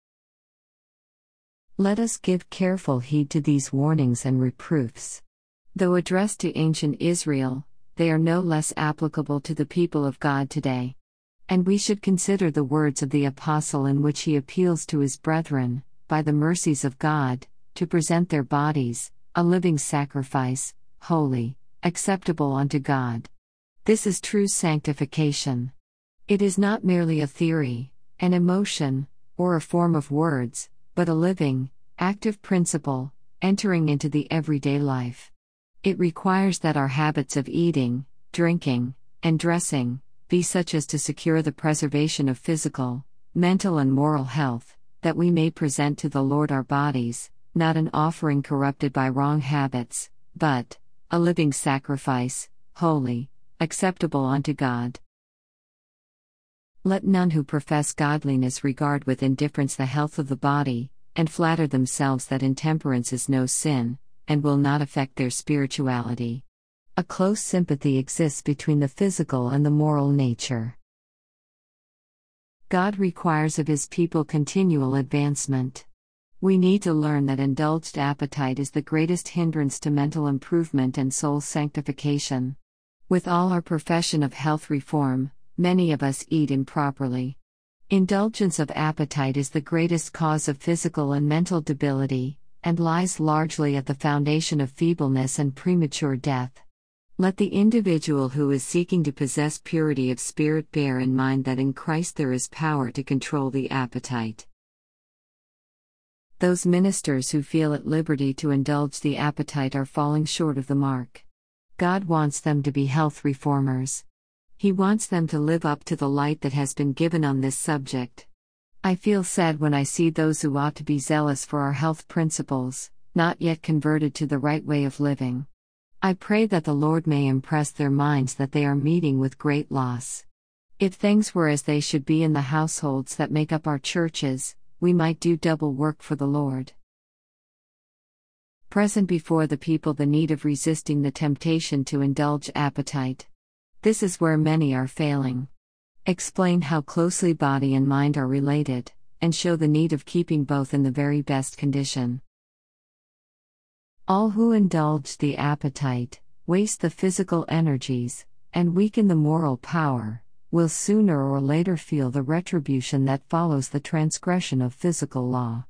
A: Let us give careful heed to these warnings and reproofs. Though addressed to ancient Israel, they are no less applicable to the people of God today. And we should consider the words of the Apostle in which he appeals to his brethren, by the mercies of God, to present their bodies, a living sacrifice, holy, acceptable unto God. This is true sanctification. It is not merely a theory, an emotion, or a form of words, but a living, active principle, entering into the everyday life. It requires that our habits of eating, drinking, and dressing be such as to secure the preservation of physical, mental, and moral health, that we may present to the Lord our bodies, not an offering corrupted by wrong habits, but a living sacrifice, holy, acceptable unto God. Let none who profess godliness regard with indifference the health of the body, and flatter themselves that intemperance is no sin, and will not affect their spirituality. A close sympathy exists between the physical and the moral nature. God requires of his people continual advancement. We need to learn that indulged appetite is the greatest hindrance to mental improvement and soul sanctification. With all our profession of health reform, many of us eat improperly. Indulgence of appetite is the greatest cause of physical and mental debility, and lies largely at the foundation of feebleness and premature death. Let the individual who is seeking to possess purity of spirit bear in mind that in Christ there is power to control the appetite. Those ministers who feel at liberty to indulge the appetite are falling short of the mark. God wants them to be health reformers. He wants them to live up to the light that has been given on this subject. I feel sad when I see those who ought to be zealous for our health principles, not yet converted to the right way of living. I pray that the Lord may impress their minds that they are meeting with great loss. If things were as they should be in the households that make up our churches, we might do double work for the Lord. Present before the people the need of resisting the temptation to indulge appetite. This is where many are failing. Explain how closely body and mind are related, and show the need of keeping both in the very best condition. All who indulge the appetite, waste the physical energies, and weaken the moral power, will sooner or later feel the retribution that follows the transgression of physical law.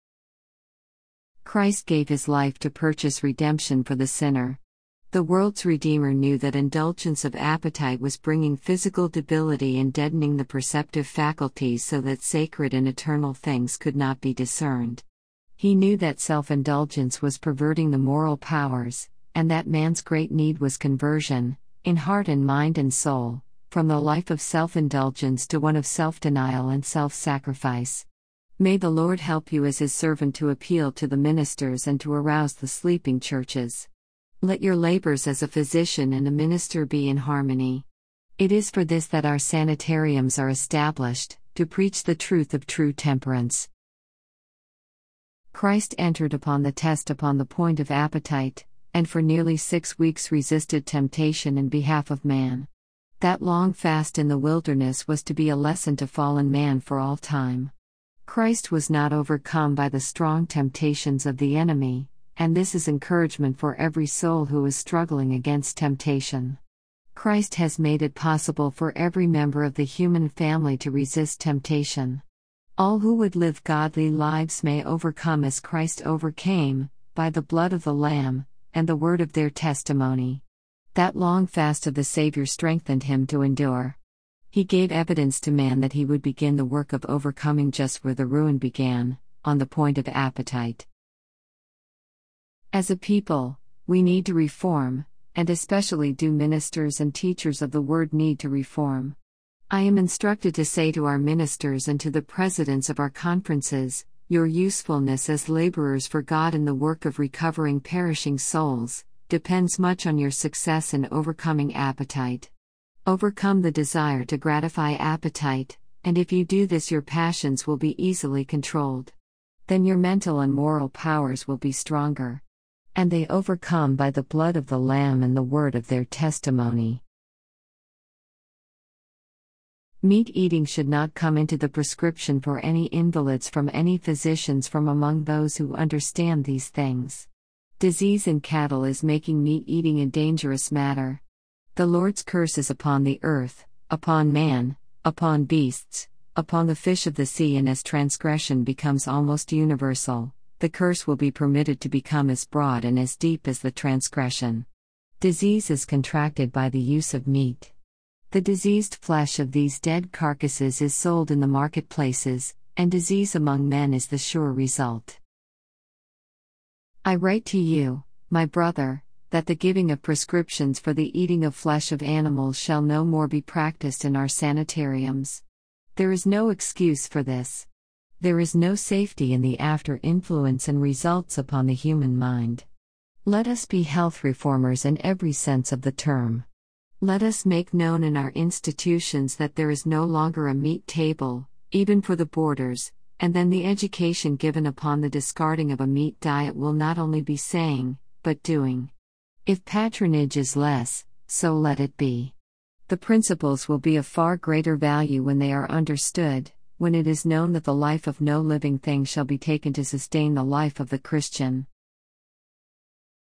A: Christ gave his life to purchase redemption for the sinner. The world's Redeemer knew that indulgence of appetite was bringing physical debility and deadening the perceptive faculties so that sacred and eternal things could not be discerned. He knew that self-indulgence was perverting the moral powers, and that man's great need was conversion, in heart and mind and soul, from the life of self-indulgence to one of self-denial and self-sacrifice. May the Lord help you as his servant to appeal to the ministers and to arouse the sleeping churches. Let your labors as a physician and a minister be in harmony. It is for this that our sanitariums are established, to preach the truth of true temperance. Christ entered upon the test upon the point of appetite, and for nearly 6 weeks resisted temptation in behalf of man. That long fast in the wilderness was to be a lesson to fallen man for all time. Christ was not overcome by the strong temptations of the enemy, and this is encouragement for every soul who is struggling against temptation. Christ has made it possible for every member of the human family to resist temptation. All who would live godly lives may overcome as Christ overcame, by the blood of the Lamb, and the word of their testimony. That long fast of the Savior strengthened him to endure. He gave evidence to man that he would begin the work of overcoming just where the ruin began, on the point of appetite. As a people, we need to reform, and especially do ministers and teachers of the word need to reform. I am instructed to say to our ministers and to the presidents of our conferences, your usefulness as laborers for God in the work of recovering perishing souls depends much on your success in overcoming appetite. Overcome the desire to gratify appetite, and if you do this, your passions will be easily controlled. Then your mental and moral powers will be stronger. And they overcome by the blood of the Lamb and the word of their testimony. Meat eating should not come into the prescription for any invalids from any physicians from among those who understand these things. Disease in cattle is making meat eating a dangerous matter. The Lord's curse is upon the earth, upon man, upon beasts, upon the fish of the sea, and as transgression becomes almost universal, the curse will be permitted to become as broad and as deep as the transgression. Disease is contracted by the use of meat. The diseased flesh of these dead carcasses is sold in the marketplaces, and disease among men is the sure result. I write to you, my brother, that the giving of prescriptions for the eating of flesh of animals shall no more be practiced in our sanitariums. There is no excuse for this. There is no safety in the after influence and results upon the human mind. Let us be health reformers in every sense of the term. Let us make known in our institutions that there is no longer a meat table, even for the boarders, and then the education given upon the discarding of a meat diet will not only be saying, but doing. If patronage is less, so let it be. The principles will be of far greater value when they are understood, when it is known that the life of no living thing shall be taken to sustain the life of the Christian.